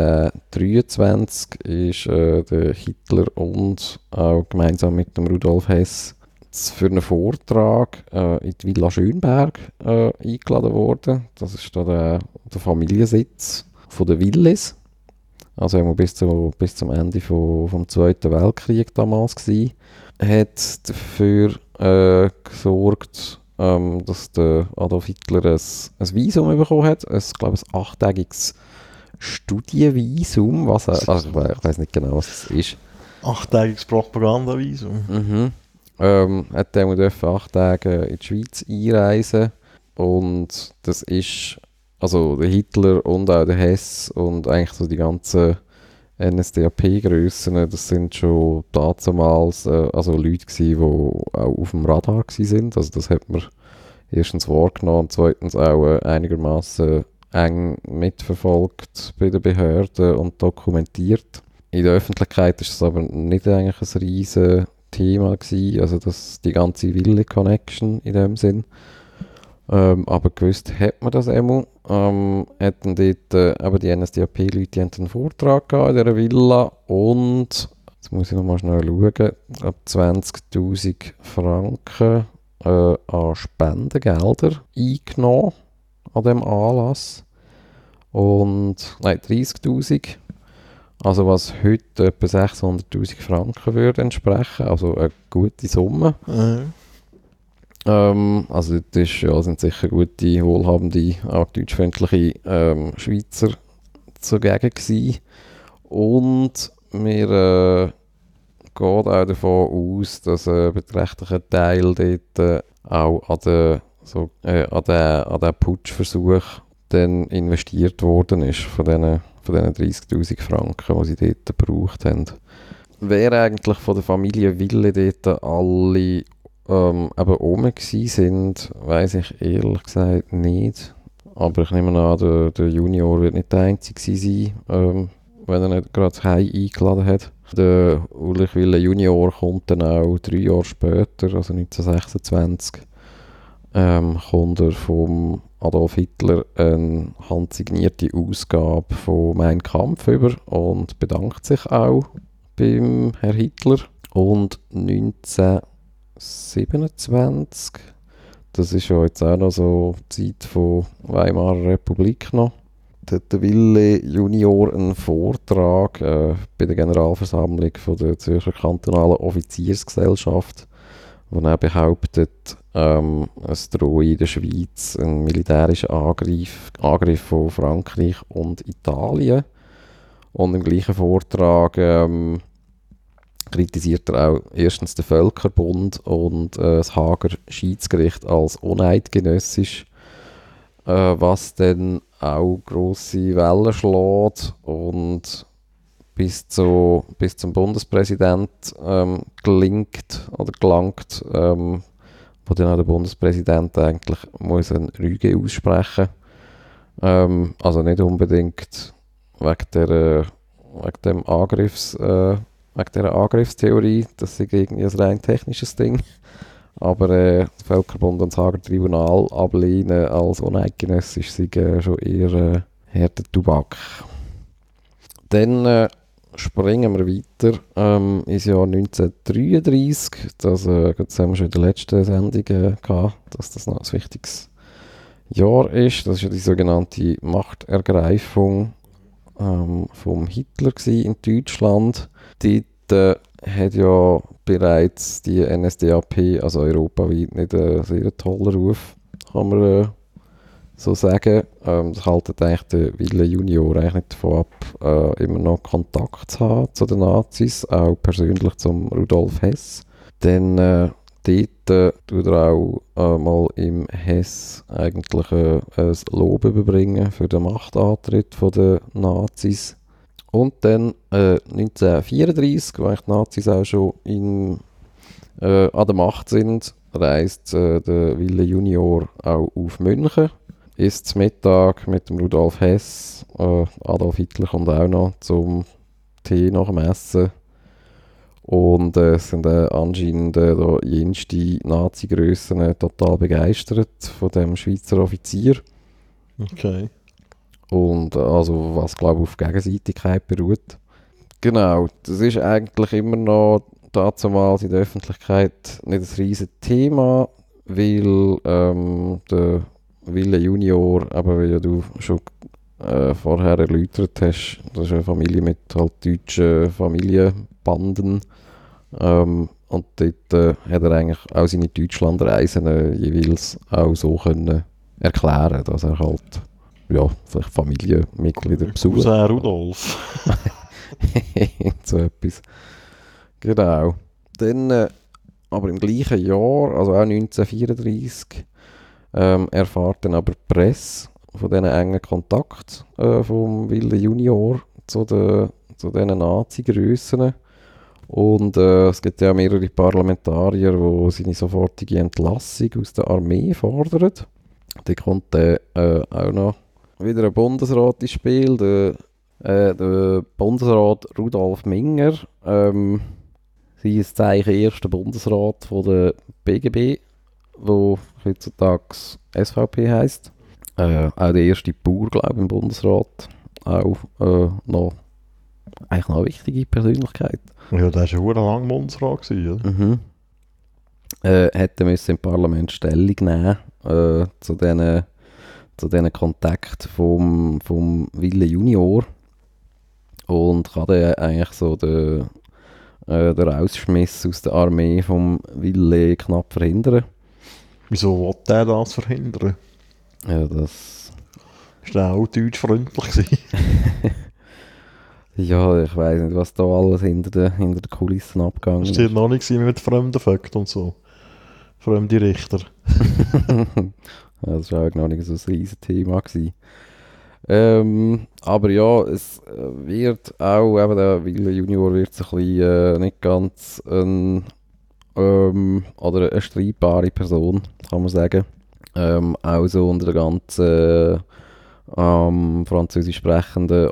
1923 ist der Hitler und auch gemeinsam mit dem Rudolf Hess für einen Vortrag in die Villa Schönberg eingeladen worden. Das ist da der Familiensitz von der Willis. Also bis zum Ende vom Zweiten Weltkrieg damals gewesen. Hat dafür gesorgt, dass der Adolf Hitler ein Visum bekommen hat. Ich glaube, ein 8-tägiges Studienvisum. Also ich weiß nicht genau, was das ist. 8-tägiges Propagandavisum. Mhm. Hat er 8 Tage in die Schweiz einreisen. Und das ist, also der Hitler und auch der Hess und eigentlich so die ganzen NSDAP-Grössen, das sind schon damals also Leute gewesen, die auch auf dem Radar waren. Also das hat man erstens wahrgenommen und zweitens auch einigermaßen eng mitverfolgt bei den Behörden und dokumentiert. In der Öffentlichkeit ist es aber nicht eigentlich ein riesiges Thema gewesen, also die ganze Wille-Connection in dem Sinn. Aber gewusst hat man das einmal. Hatten dort eben die NSDAP-Leute einen Vortrag gehabt in dieser Villa und, jetzt muss ich nochmal schnell schauen, ab 20'000 Franken an Spendengelder eingenommen an diesem Anlass. Und, nein, 30'000. Also was heute etwa 600'000 Franken würde entsprechen, also eine gute Summe. Also das sind sicher gute, wohlhabende, auch deutschfreundliche Schweizer zugegen gewesen. Und wir gehen auch davon aus, dass ein beträchtlicher Teil dort auch an den Putschversuch dann investiert worden ist, von diesen 30'000 Franken, die sie dort gebraucht haben. Wer eigentlich von der Familie Wille dort alle eben oben gsi sind, weiss ich ehrlich gesagt nicht. Aber ich nehme an, der Junior wird nicht der Einzige sein, wenn er nicht gerade das Heim eingeladen hat. Der Ulrich Wille Junior kommt dann auch 3 Jahre später, also 1926, kommt er vom Adolf Hitler eine handsignierte Ausgabe von Mein Kampf über und bedankt sich auch beim Herrn Hitler. Und 1927, das ist ja jetzt auch noch so die Zeit von Weimarer Republik noch, hat der Wille Junior einen Vortrag bei der Generalversammlung von der Zürcher Kantonalen Offiziersgesellschaft, wo er behauptet, es drohe in der Schweiz ein militärischer Angriff von Frankreich und Italien. Und im gleichen Vortrag kritisiert er auch erstens den Völkerbund und das Haager Schiedsgericht als uneidgenössisch, was dann auch grosse Wellen schlägt und bis zum Bundespräsident gelangt, wo dann auch der Bundespräsident eigentlich muss eine Rüge aussprechen muss. Also nicht unbedingt wegen dieser Angriffstheorie, das ist irgendwie ein rein technisches Ding. Aber das Völkerbund und das Haager Tribunal ablehnen als uneidgenössisch sei schon eher harter Tobak. Dann springen wir weiter ins Jahr 1933. Das haben wir schon in der letzten Sendung gehabt, dass das noch ein wichtiges Jahr ist. Das ist ja die sogenannte Machtergreifung vom Hitler in Deutschland. Dort hat ja bereits die NSDAP, also europaweit, nicht einen sehr tollen Ruf, kann man so sagen. Das hält eigentlich der Wille Junior eigentlich nicht davon ab, immer noch Kontakt zu haben zu den Nazis, auch persönlich zum Rudolf Hess. Dann dort tut er auch mal im Hess eigentlich ein Lob überbringen für den Machtantritt der Nazis. Und dann 1934, als die Nazis auch schon an der Macht sind, reist der Wille Junior auch auf München, isst zum Mittag mit dem Rudolf Hess, Adolf Hitler kommt auch noch zum Tee nach dem Essen. Und es sind anscheinend jenste Nazi-Grössen total begeistert von dem Schweizer Offizier. Okay. Und also was glaube ich auf Gegenseitigkeit beruht. Genau, das ist eigentlich immer noch damals in der Öffentlichkeit nicht ein riesiges Thema, weil der Wille Junior, aber wie ja du schon vorher erläutert hast, das ist eine Familie mit halt deutschen Familienbanden. Und dort hat er eigentlich auch seine Deutschlandreisen jeweils auch so können erklären, dass er halt ja, vielleicht Familienmitglieder besucht. Cousin Rudolf. So etwas. Genau. Dann, aber im gleichen Jahr, also auch 1934, erfahrt dann aber die Presse von diesen engen Kontakt vom Wille Junior zu diesen Nazi-Grössen. Und es gibt ja mehrere Parlamentarier, die seine sofortige Entlassung aus der Armee fordern. Da kommt auch noch wieder ein Bundesrat ins Spiel, der Bundesrat Rudolf Minger. Sie ist eigentlich erster Bundesrat von der BGB, der heutzutage SVP heisst. Auch der erste Bauer, glaube ich, im Bundesrat. Auch noch eine wichtige Persönlichkeit. Ja, der war schon lange Bundesrat, oder? Mhm. Hätte müssen im Parlament Stellung nehmen zu diesen Kontakten vom Wille Junior und kann dann eigentlich so den Rausschmiss aus der Armee vom Wille knapp verhindern. Wieso wollte er das verhindern? Ja, das... Ist der auch deutschfreundlich gewesen? Ja, ich weiss nicht, was da alles hinter den Kulissen abgegangen ist. Das war noch nicht mit fremden Fakten und so. Fremde Richter. Das war auch noch nicht so ein riesiges Thema gewesen. Aber ja, es wird auch, eben der Wille Junior wird ein bisschen nicht ganz oder eine streitbare Person, kann man sagen. Auch so unter der ganzen französisch sprechenden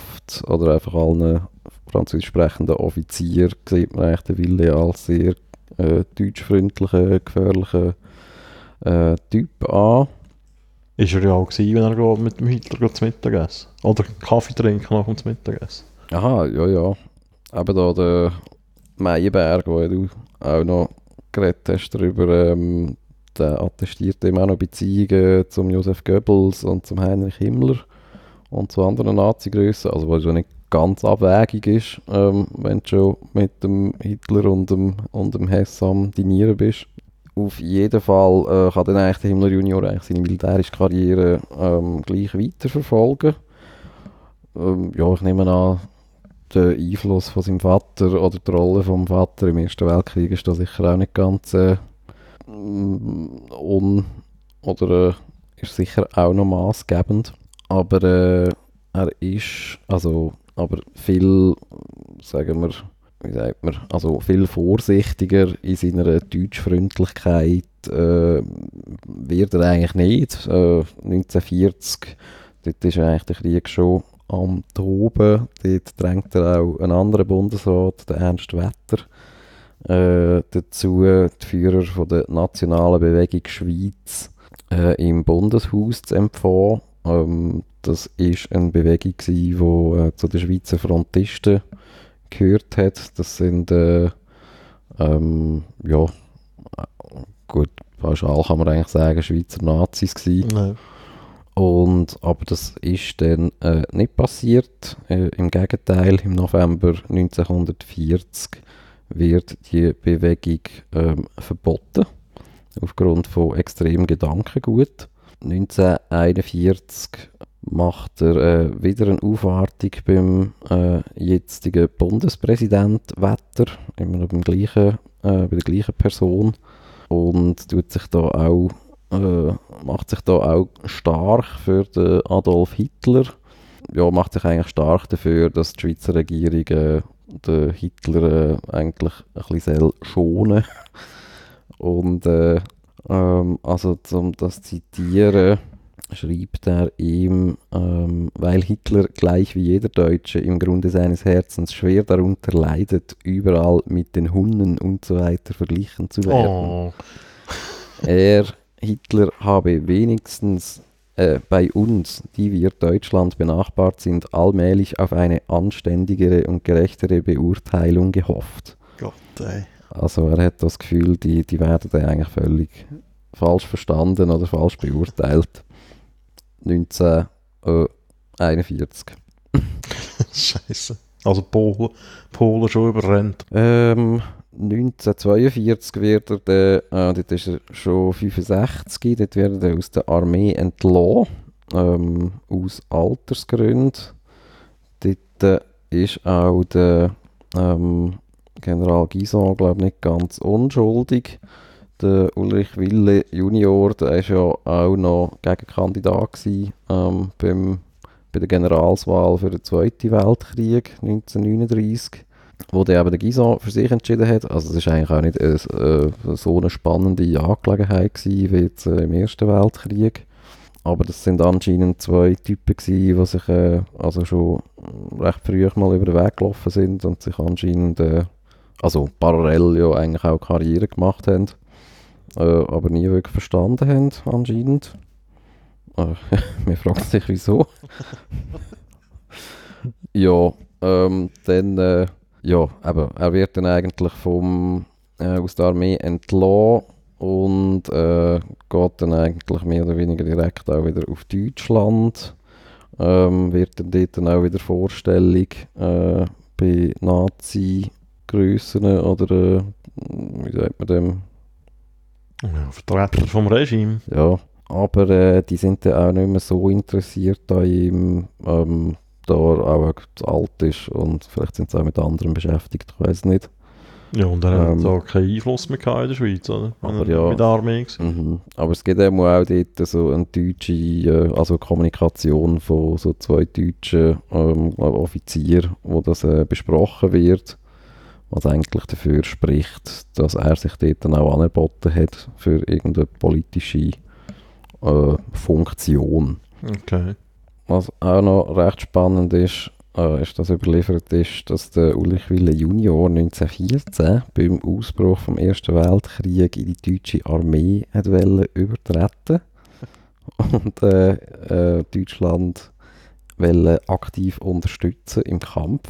Offiziersgesellschaft oder einfach allen französisch sprechenden Offizieren sieht man eigentlich den Wille als sehr deutschfreundlichen, gefährlichen Typ an. Ist er ja auch gewesen, wenn er mit dem Hitler zum Mittagessen oder Kaffee trinken nach dem Mittagessen. Aha, ja. Aber da der Meyerberg, wo du auch noch geredet hast darüber, der attestiert eben auch noch Beziehungen zum Josef Goebbels und zum Heinrich Himmler und zu anderen Nazi-Grössen, also was ja nicht ganz abwägig ist, wenn du schon mit dem Hitler und dem Hess am Dinieren bist. Auf jeden Fall kann dann eigentlich der Himmler Junior eigentlich seine militärische Karriere gleich weiterverfolgen. Ja, ich nehme an, der Einfluss von seinem Vater oder die Rolle vom Vater im Ersten Weltkrieg ist da sicher auch nicht ganz ist sicher auch noch maßgebend. Aber er ist, aber viel, sagen wir, wie sagt man, also viel vorsichtiger in seiner Deutschfreundlichkeit wird er eigentlich nicht. 1940, dort ist eigentlich der Krieg schon am Toben. Dort drängt er auch einen anderen Bundesrat, den Ernst Wetter, dazu, die Führer von der Nationalen Bewegung Schweiz im Bundeshaus zu empfangen. Das war eine Bewegung, die zu den Schweizer Frontisten gehört hat. Das sind, ja, gut, pauschal kann man eigentlich sagen, Schweizer Nazis gewesen. Nein. Aber das ist dann nicht passiert. Im Gegenteil, im November 1940 wird die Bewegung verboten, aufgrund von extremem Gedankengut. 1941 macht er wieder eine Aufwartung beim jetzigen Bundespräsident Wetter, immer noch bei der gleichen Person, und macht sich da auch stark für den Adolf Hitler. Ja, macht sich eigentlich stark dafür, dass die Schweizer Regierung den Hitler eigentlich ein bisschen schonen soll. Und also um das zu zitieren, schreibt er ihm, weil Hitler gleich wie jeder Deutsche im Grunde seines Herzens schwer darunter leidet, überall mit den Hunden und so weiter verglichen zu werden. Oh. Hitler habe wenigstens bei uns, die wir Deutschland benachbart sind, allmählich auf eine anständigere und gerechtere Beurteilung gehofft. Gott, ey. Also er hat das Gefühl, die werden dann eigentlich völlig falsch verstanden oder falsch beurteilt. 1941. Scheiße. Also Polen schon überrennt. 1942 wird er, dort ist er schon 65, dort wird er aus der Armee entlassen, aus Altersgründen. Dort ist auch der General Guison, glaube ich, nicht ganz unschuldig. Der Ulrich Wille Junior, der war ja auch noch Gegenkandidat gewesen, bei der Generalswahl für den Zweiten Weltkrieg 1939, wo der eben der Guison für sich entschieden hat. Also das war eigentlich auch nicht so eine spannende Angelegenheit gewesen wie jetzt im Ersten Weltkrieg. Aber das sind anscheinend zwei Typen gewesen, die sich also schon recht früh mal über den Weg gelaufen sind und sich anscheinend also parallel ja eigentlich auch Karriere gemacht haben, aber nie wirklich verstanden haben anscheinend. Man fragt sich wieso. Ja, dann ja, eben, er wird dann eigentlich aus der Armee entlassen und geht dann eigentlich mehr oder weniger direkt auch wieder auf Deutschland. Wird dann dort dann auch wieder vorstellig bei Nazi-Grössen oder wie sagt man dem? Ja, Vertreter vom Regime. Ja, aber die sind dann auch nicht mehr so interessiert an ihm, da er auch zu alt ist und vielleicht sind sie auch mit anderen beschäftigt, ich weiß nicht. Ja, und er hat auch keinen Einfluss mehr in der Schweiz, oder? Aber ja, mit der Armee. Aber es gibt eben auch dort so eine deutsche, also Kommunikation von so zwei deutschen Offizieren, wo das besprochen wird, was eigentlich dafür spricht, dass er sich dort dann auch angeboten hat für irgendeine politische Funktion. Okay. Was auch noch recht spannend ist, ist das überliefert ist, dass der Ulrich Wille Junior 1914 beim Ausbruch vom Ersten Weltkrieg in die deutsche Armee übertreten und Deutschland aktiv unterstützen im Kampf.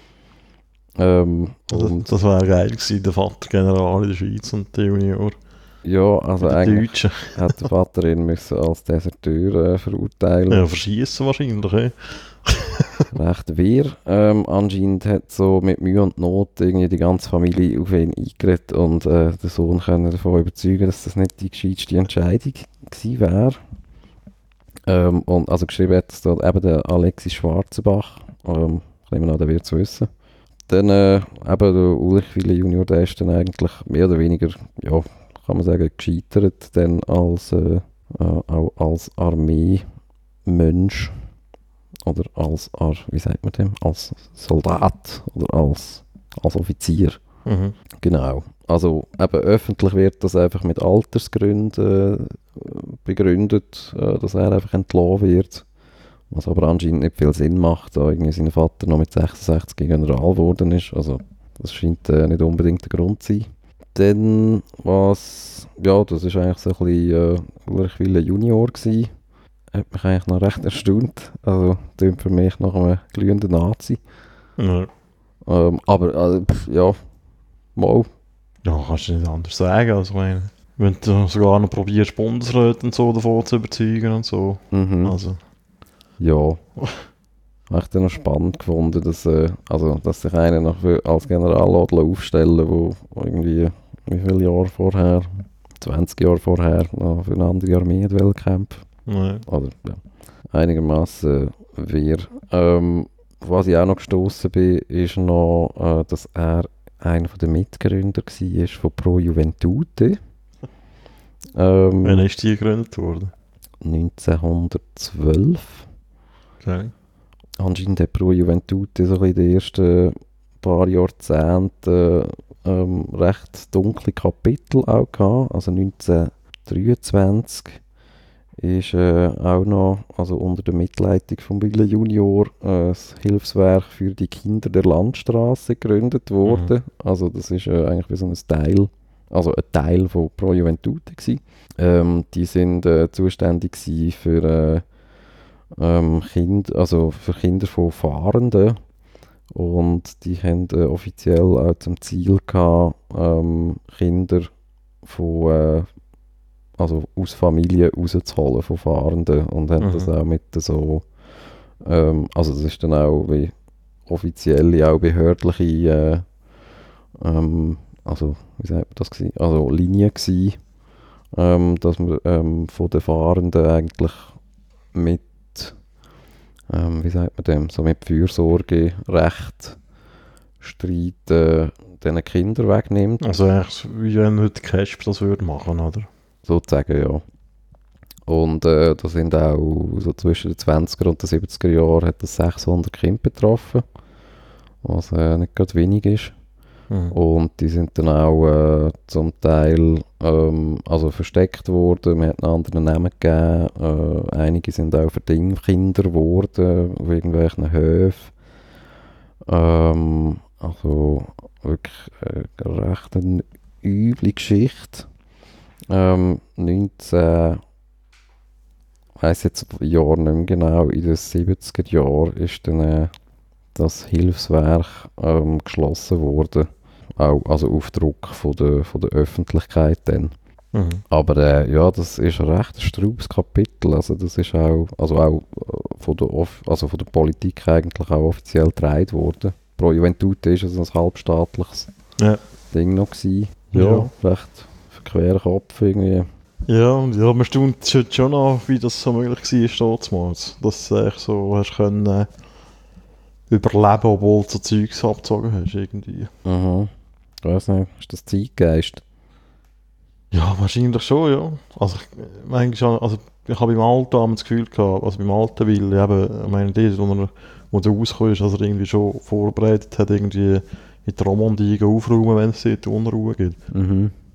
Das wäre geil gewesen, der Vater General in der Schweiz und der Junior. Ja, also eigentlich hat der Vater ihn müssen als Deserteur verurteilen. Ja, verschießen wahrscheinlich. Recht wehr. Anscheinend hat so mit Mühe und Not irgendwie die ganze Familie auf ihn eingeredet und den Sohn können davon überzeugen, dass das nicht die gescheiteste Entscheidung gewesen wäre. Und also geschrieben hat es dort eben der Alexis Schwarzenbach. Ich nehme an, der wird es wissen. Dann eben der Ulrich Wille Junior, der ist dann eigentlich mehr oder weniger, ja, kann man sagen, gescheitert, dann auch als Armeemensch oder als Soldat oder als Offizier. Mhm. Genau. Also eben öffentlich wird das einfach mit Altersgründen begründet, dass er einfach entlassen wird. Was aber anscheinend nicht viel Sinn macht, da irgendwie sein Vater noch mit 66 General geworden ist. Also das scheint nicht unbedingt der Grund zu sein. Dann das ist eigentlich so ein bisschen Ulrich Wille Junior gewesen. Hat mich eigentlich noch recht erstaunt. Also klingt für mich nach einem glühenden Nazi. Ja. Aber mal. Ja, kannst du nicht anders sagen. Also, wenn du sogar noch probierst, Bundesräte und so davon zu überzeugen und so. Mhm. Also. Ja. Habe ich dann noch spannend gefunden, dass sich einer noch als General aufstellen lässt, wo irgendwie wie viele Jahre vorher, 20 Jahre vorher, noch für eine andere Armee kämpfen. Ja. Oder ja, einigermaßen wehr. Was ich auch noch gestossen bin, ist noch, dass er einer der Mitgründer war von Pro Juventute. Wann ist die gegründet worden? 1912. Okay. Anscheinend hat Pro Juventute so in den ersten paar Jahrzehnten recht dunkle Kapitel auch gehabt. Also 1923 ist auch noch, also unter der Mitleitung von Wille Junior, das Hilfswerk für die Kinder der Landstraße gegründet worden. Also das ist eigentlich wie so ein Teil von Pro Juventute gewesen. Die sind zuständig gewesen für Kinder von Fahrenden. Und die haben offiziell auch zum Ziel gehabt, Kinder von aus Familien rauszuholen von Fahrenden und haben das auch mit so, also das ist dann auch wie offizielle, auch behördliche, also wie sagt man das gewesen? Also Linie gewesen, dass man von den Fahrenden eigentlich mit, wie sagt man dem, so mit Fürsorgerecht streiten, diesen Kinder wegnimmt. Also eigentlich, wie wenn heute Casp das würde machen, oder? Sozusagen, ja. Und da sind auch so zwischen den 20er und den 70er Jahren hat das 600 Kinder betroffen, was nicht gerade wenig ist. Und die sind dann auch zum Teil versteckt worden, man hat einen anderen Namen gegeben, einige sind auch Verdingkinder geworden auf irgendwelchen Höfen. Also wirklich recht eine üble Geschichte. 19, ich weiss jetzt das Jahr nicht mehr genau, in den 70er Jahren ist dann das Hilfswerk geschlossen worden. Auch, also auf Druck von der Öffentlichkeit dann. Aber das ist ein recht straubes Kapitel. Also das ist auch von der Politik eigentlich auch offiziell getragen worden. Pro Juventute ist es ein halbstaatliches Ding noch gewesen. Ja, recht verquerer Kopf irgendwie. Ja, und man staunt schon noch, wie das so möglich war damals. Dass du echt so hast können überleben, obwohl du so Zeugs abgezogen hast irgendwie. Ich weiss nicht, ist das Zeitgeist? Ja, wahrscheinlich schon, ja. Also ich habe beim Alten das Gefühl gehabt, also beim alten Willi, eben, ich meine, dort, wo er rausgekommen ist, dass er irgendwie schon vorbereitet hat, irgendwie in die Romandie aufräumen, wenn es dort Unruhe gibt.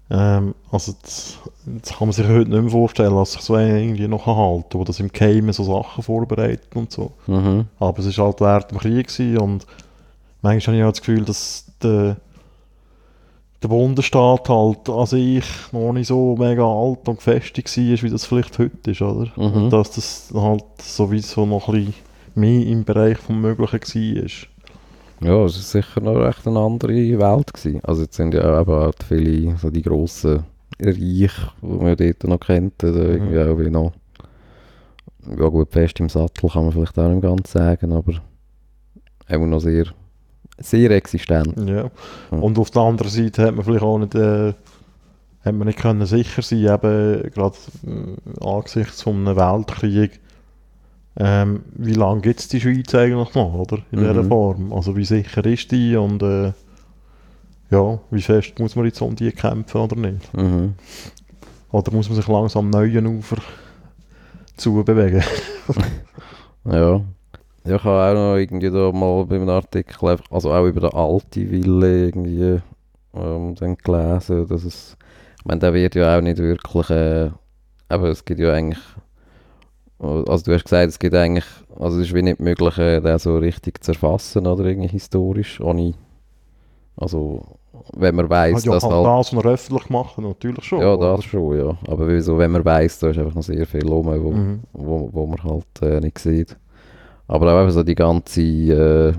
Also das kann man sich heute nicht mehr vorstellen, dass sich so einer irgendwie noch halten kann, wo das im Geheimen so Sachen vorbereitet und so. Aber es war halt während dem Krieg gewesen und manchmal habe ich auch das Gefühl, dass der Bundesstaat halt an sich noch nicht so mega alt und gefestigt war, wie das vielleicht heute ist, oder? Und dass das halt sowieso noch ein bisschen mehr im Bereich des Möglichen war. Ja, es war sicher noch recht eine andere Welt gewesen. Also jetzt sind ja eben auch viele, so die grossen Reiche, die man dort noch kennt, irgendwie auch wie noch, ja gut, fest im Sattel kann man vielleicht auch nicht ganz sagen, aber immer noch sehr, sehr existent. Ja. Und auf der anderen Seite hat man vielleicht auch nicht, hat man nicht können sicher sein, eben gerade angesichts von einem Weltkrieg, wie lange gibt es die Schweiz eigentlich noch, oder? In dieser Form. Also wie sicher ist die und ja, wie fest muss man jetzt um die kämpfen oder nicht? Oder muss man sich langsam neuen Ufer zubewegen? Ja. Ja, ich habe auch noch irgendwie da mal bei einem Artikel, also auch über den alten Wille irgendwie dann gelesen, dass es, ich meine, der wird ja auch nicht wirklich, aber es gibt ja eigentlich, also du hast gesagt, es gibt eigentlich, also es ist wie nicht möglich, den so richtig zu erfassen oder irgendwie historisch, ohne, also wenn man weiss, ja, dass halt das, was er öffentlich gemacht hat, natürlich schon. Ja, das schon, ja. Aber wieso, wenn man weiss, da ist einfach noch sehr viel rum, wo man halt nicht sieht. Aber auch eben so die ganze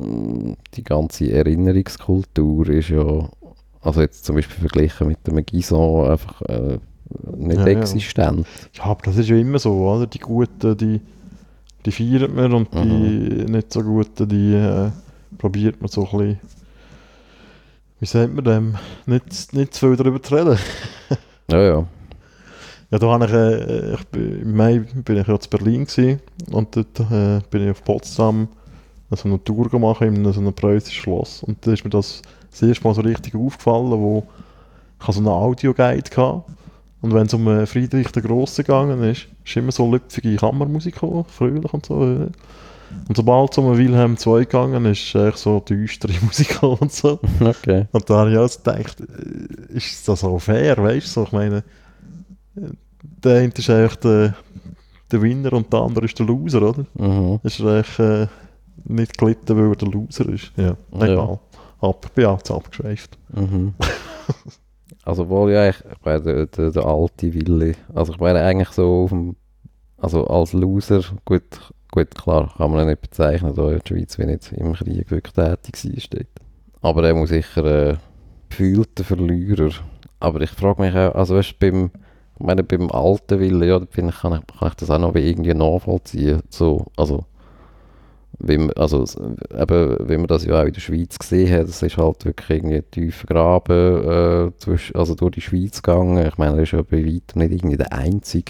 Erinnerungskultur ist ja, also jetzt zum Beispiel verglichen mit dem Gison, einfach nicht existent. Ja, aber das ist ja immer so, oder? Die Guten, die feiert man und die nicht so Guten, die probiert man so ein bisschen, wie sagt man dem, nicht zu viel darüber zu reden. Ja. Ja, da habe im Mai bin ich ja zu Berlin gewesen, und dort bin ich auf Potsdam so eine Tour gemacht in so einem preußischen Schloss. Und da ist mir das erste Mal so richtig aufgefallen, wo ich so einen Audioguide hatte. Und wenn es um Friedrich der Grosse gegangen ist immer so lüpfige Kammermusik gekommen, fröhlich und so. Und sobald es um Wilhelm II gegangen ist echt so düstere Musik und so. Okay. Und da habe ich auch gedacht, ist das auch fair, weißt du? So, ich meine, der eine ist eigentlich der Winner und der andere ist der Loser, oder? Ist er eigentlich nicht gelitten, weil er der Loser ist. Ja, egal. Ich bin auch zu abgeschweift. Also wohl ja, ich meine, der alte Wille, also ich meine eigentlich so auf dem, also als Loser, gut, klar, kann man ihn nicht bezeichnen, da die Schweiz wie nicht im Krieg wirklich tätig war, steht. Aber er muss sicher gefühlter Verlierer. Aber ich frage mich auch, also weißt du, beim alten Willen, ja, da kann ich das auch noch irgendwie nachvollziehen. So, also, wie man das ja auch in der Schweiz gesehen hat, das ist halt wirklich irgendwie ein tiefer Graben also durch die Schweiz gegangen. Ich meine, er ist ja bei weitem nicht irgendwie der einzige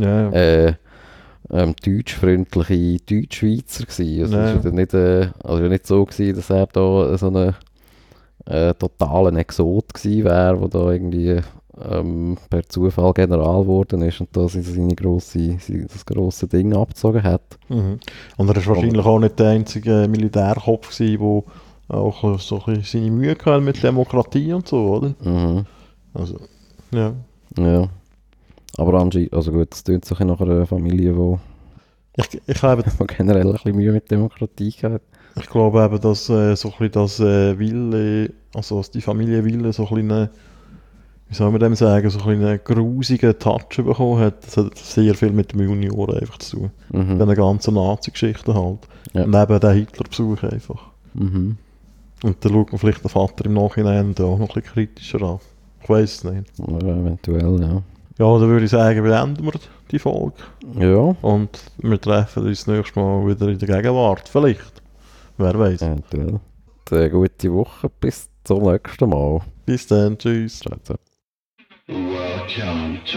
deutschfreundliche Deutschschweizer gewesen. Also es war ja nicht so gewesen, dass er da so ein totaler Exot gewesen wäre, der da irgendwie per Zufall General geworden ist und da das grosse Ding abgezogen hat. Und er war wahrscheinlich auch nicht der einzige Militärkopf gewesen, der auch so ein bisschen seine Mühe hatte mit Demokratie und so, oder? Also, ja. Ja. Aber anscheinend, also gut, das klingt so nach einer Familie, ich glaube, generell ein bisschen Mühe mit Demokratie hat. Ich glaube eben, dass so ein bisschen das Wille, also dass die Familie Wille so ein bisschen, wie soll man dem sagen, so ein einen grusigen Touch bekommen hat. Das hat sehr viel mit dem Junior einfach zu tun. Mit den ganzen Nazi-Geschichten halt. Ja. Und eben der Hitler-Besuch einfach. Und dann schaut man vielleicht den Vater im Nachhinein auch noch ein bisschen kritischer an. Ich weiss es nicht. Ja, eventuell, ja. Ja, dann würde ich sagen, beenden wir die Folge. Ja. Und wir treffen uns das nächste Mal wieder in der Gegenwart. Vielleicht. Wer weiß. Eventuell. Eine gute Woche. Bis zum nächsten Mal. Bis dann. Tschüss. Ciao, ciao. Welcome to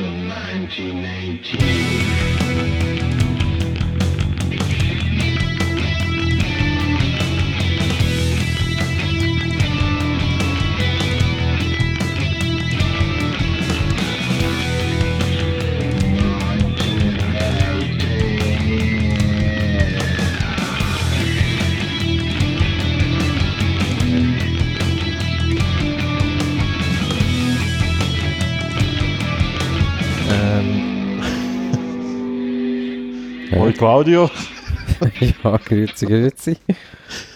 1918. Hoi Claudio. Ja, grüezi, grüezi.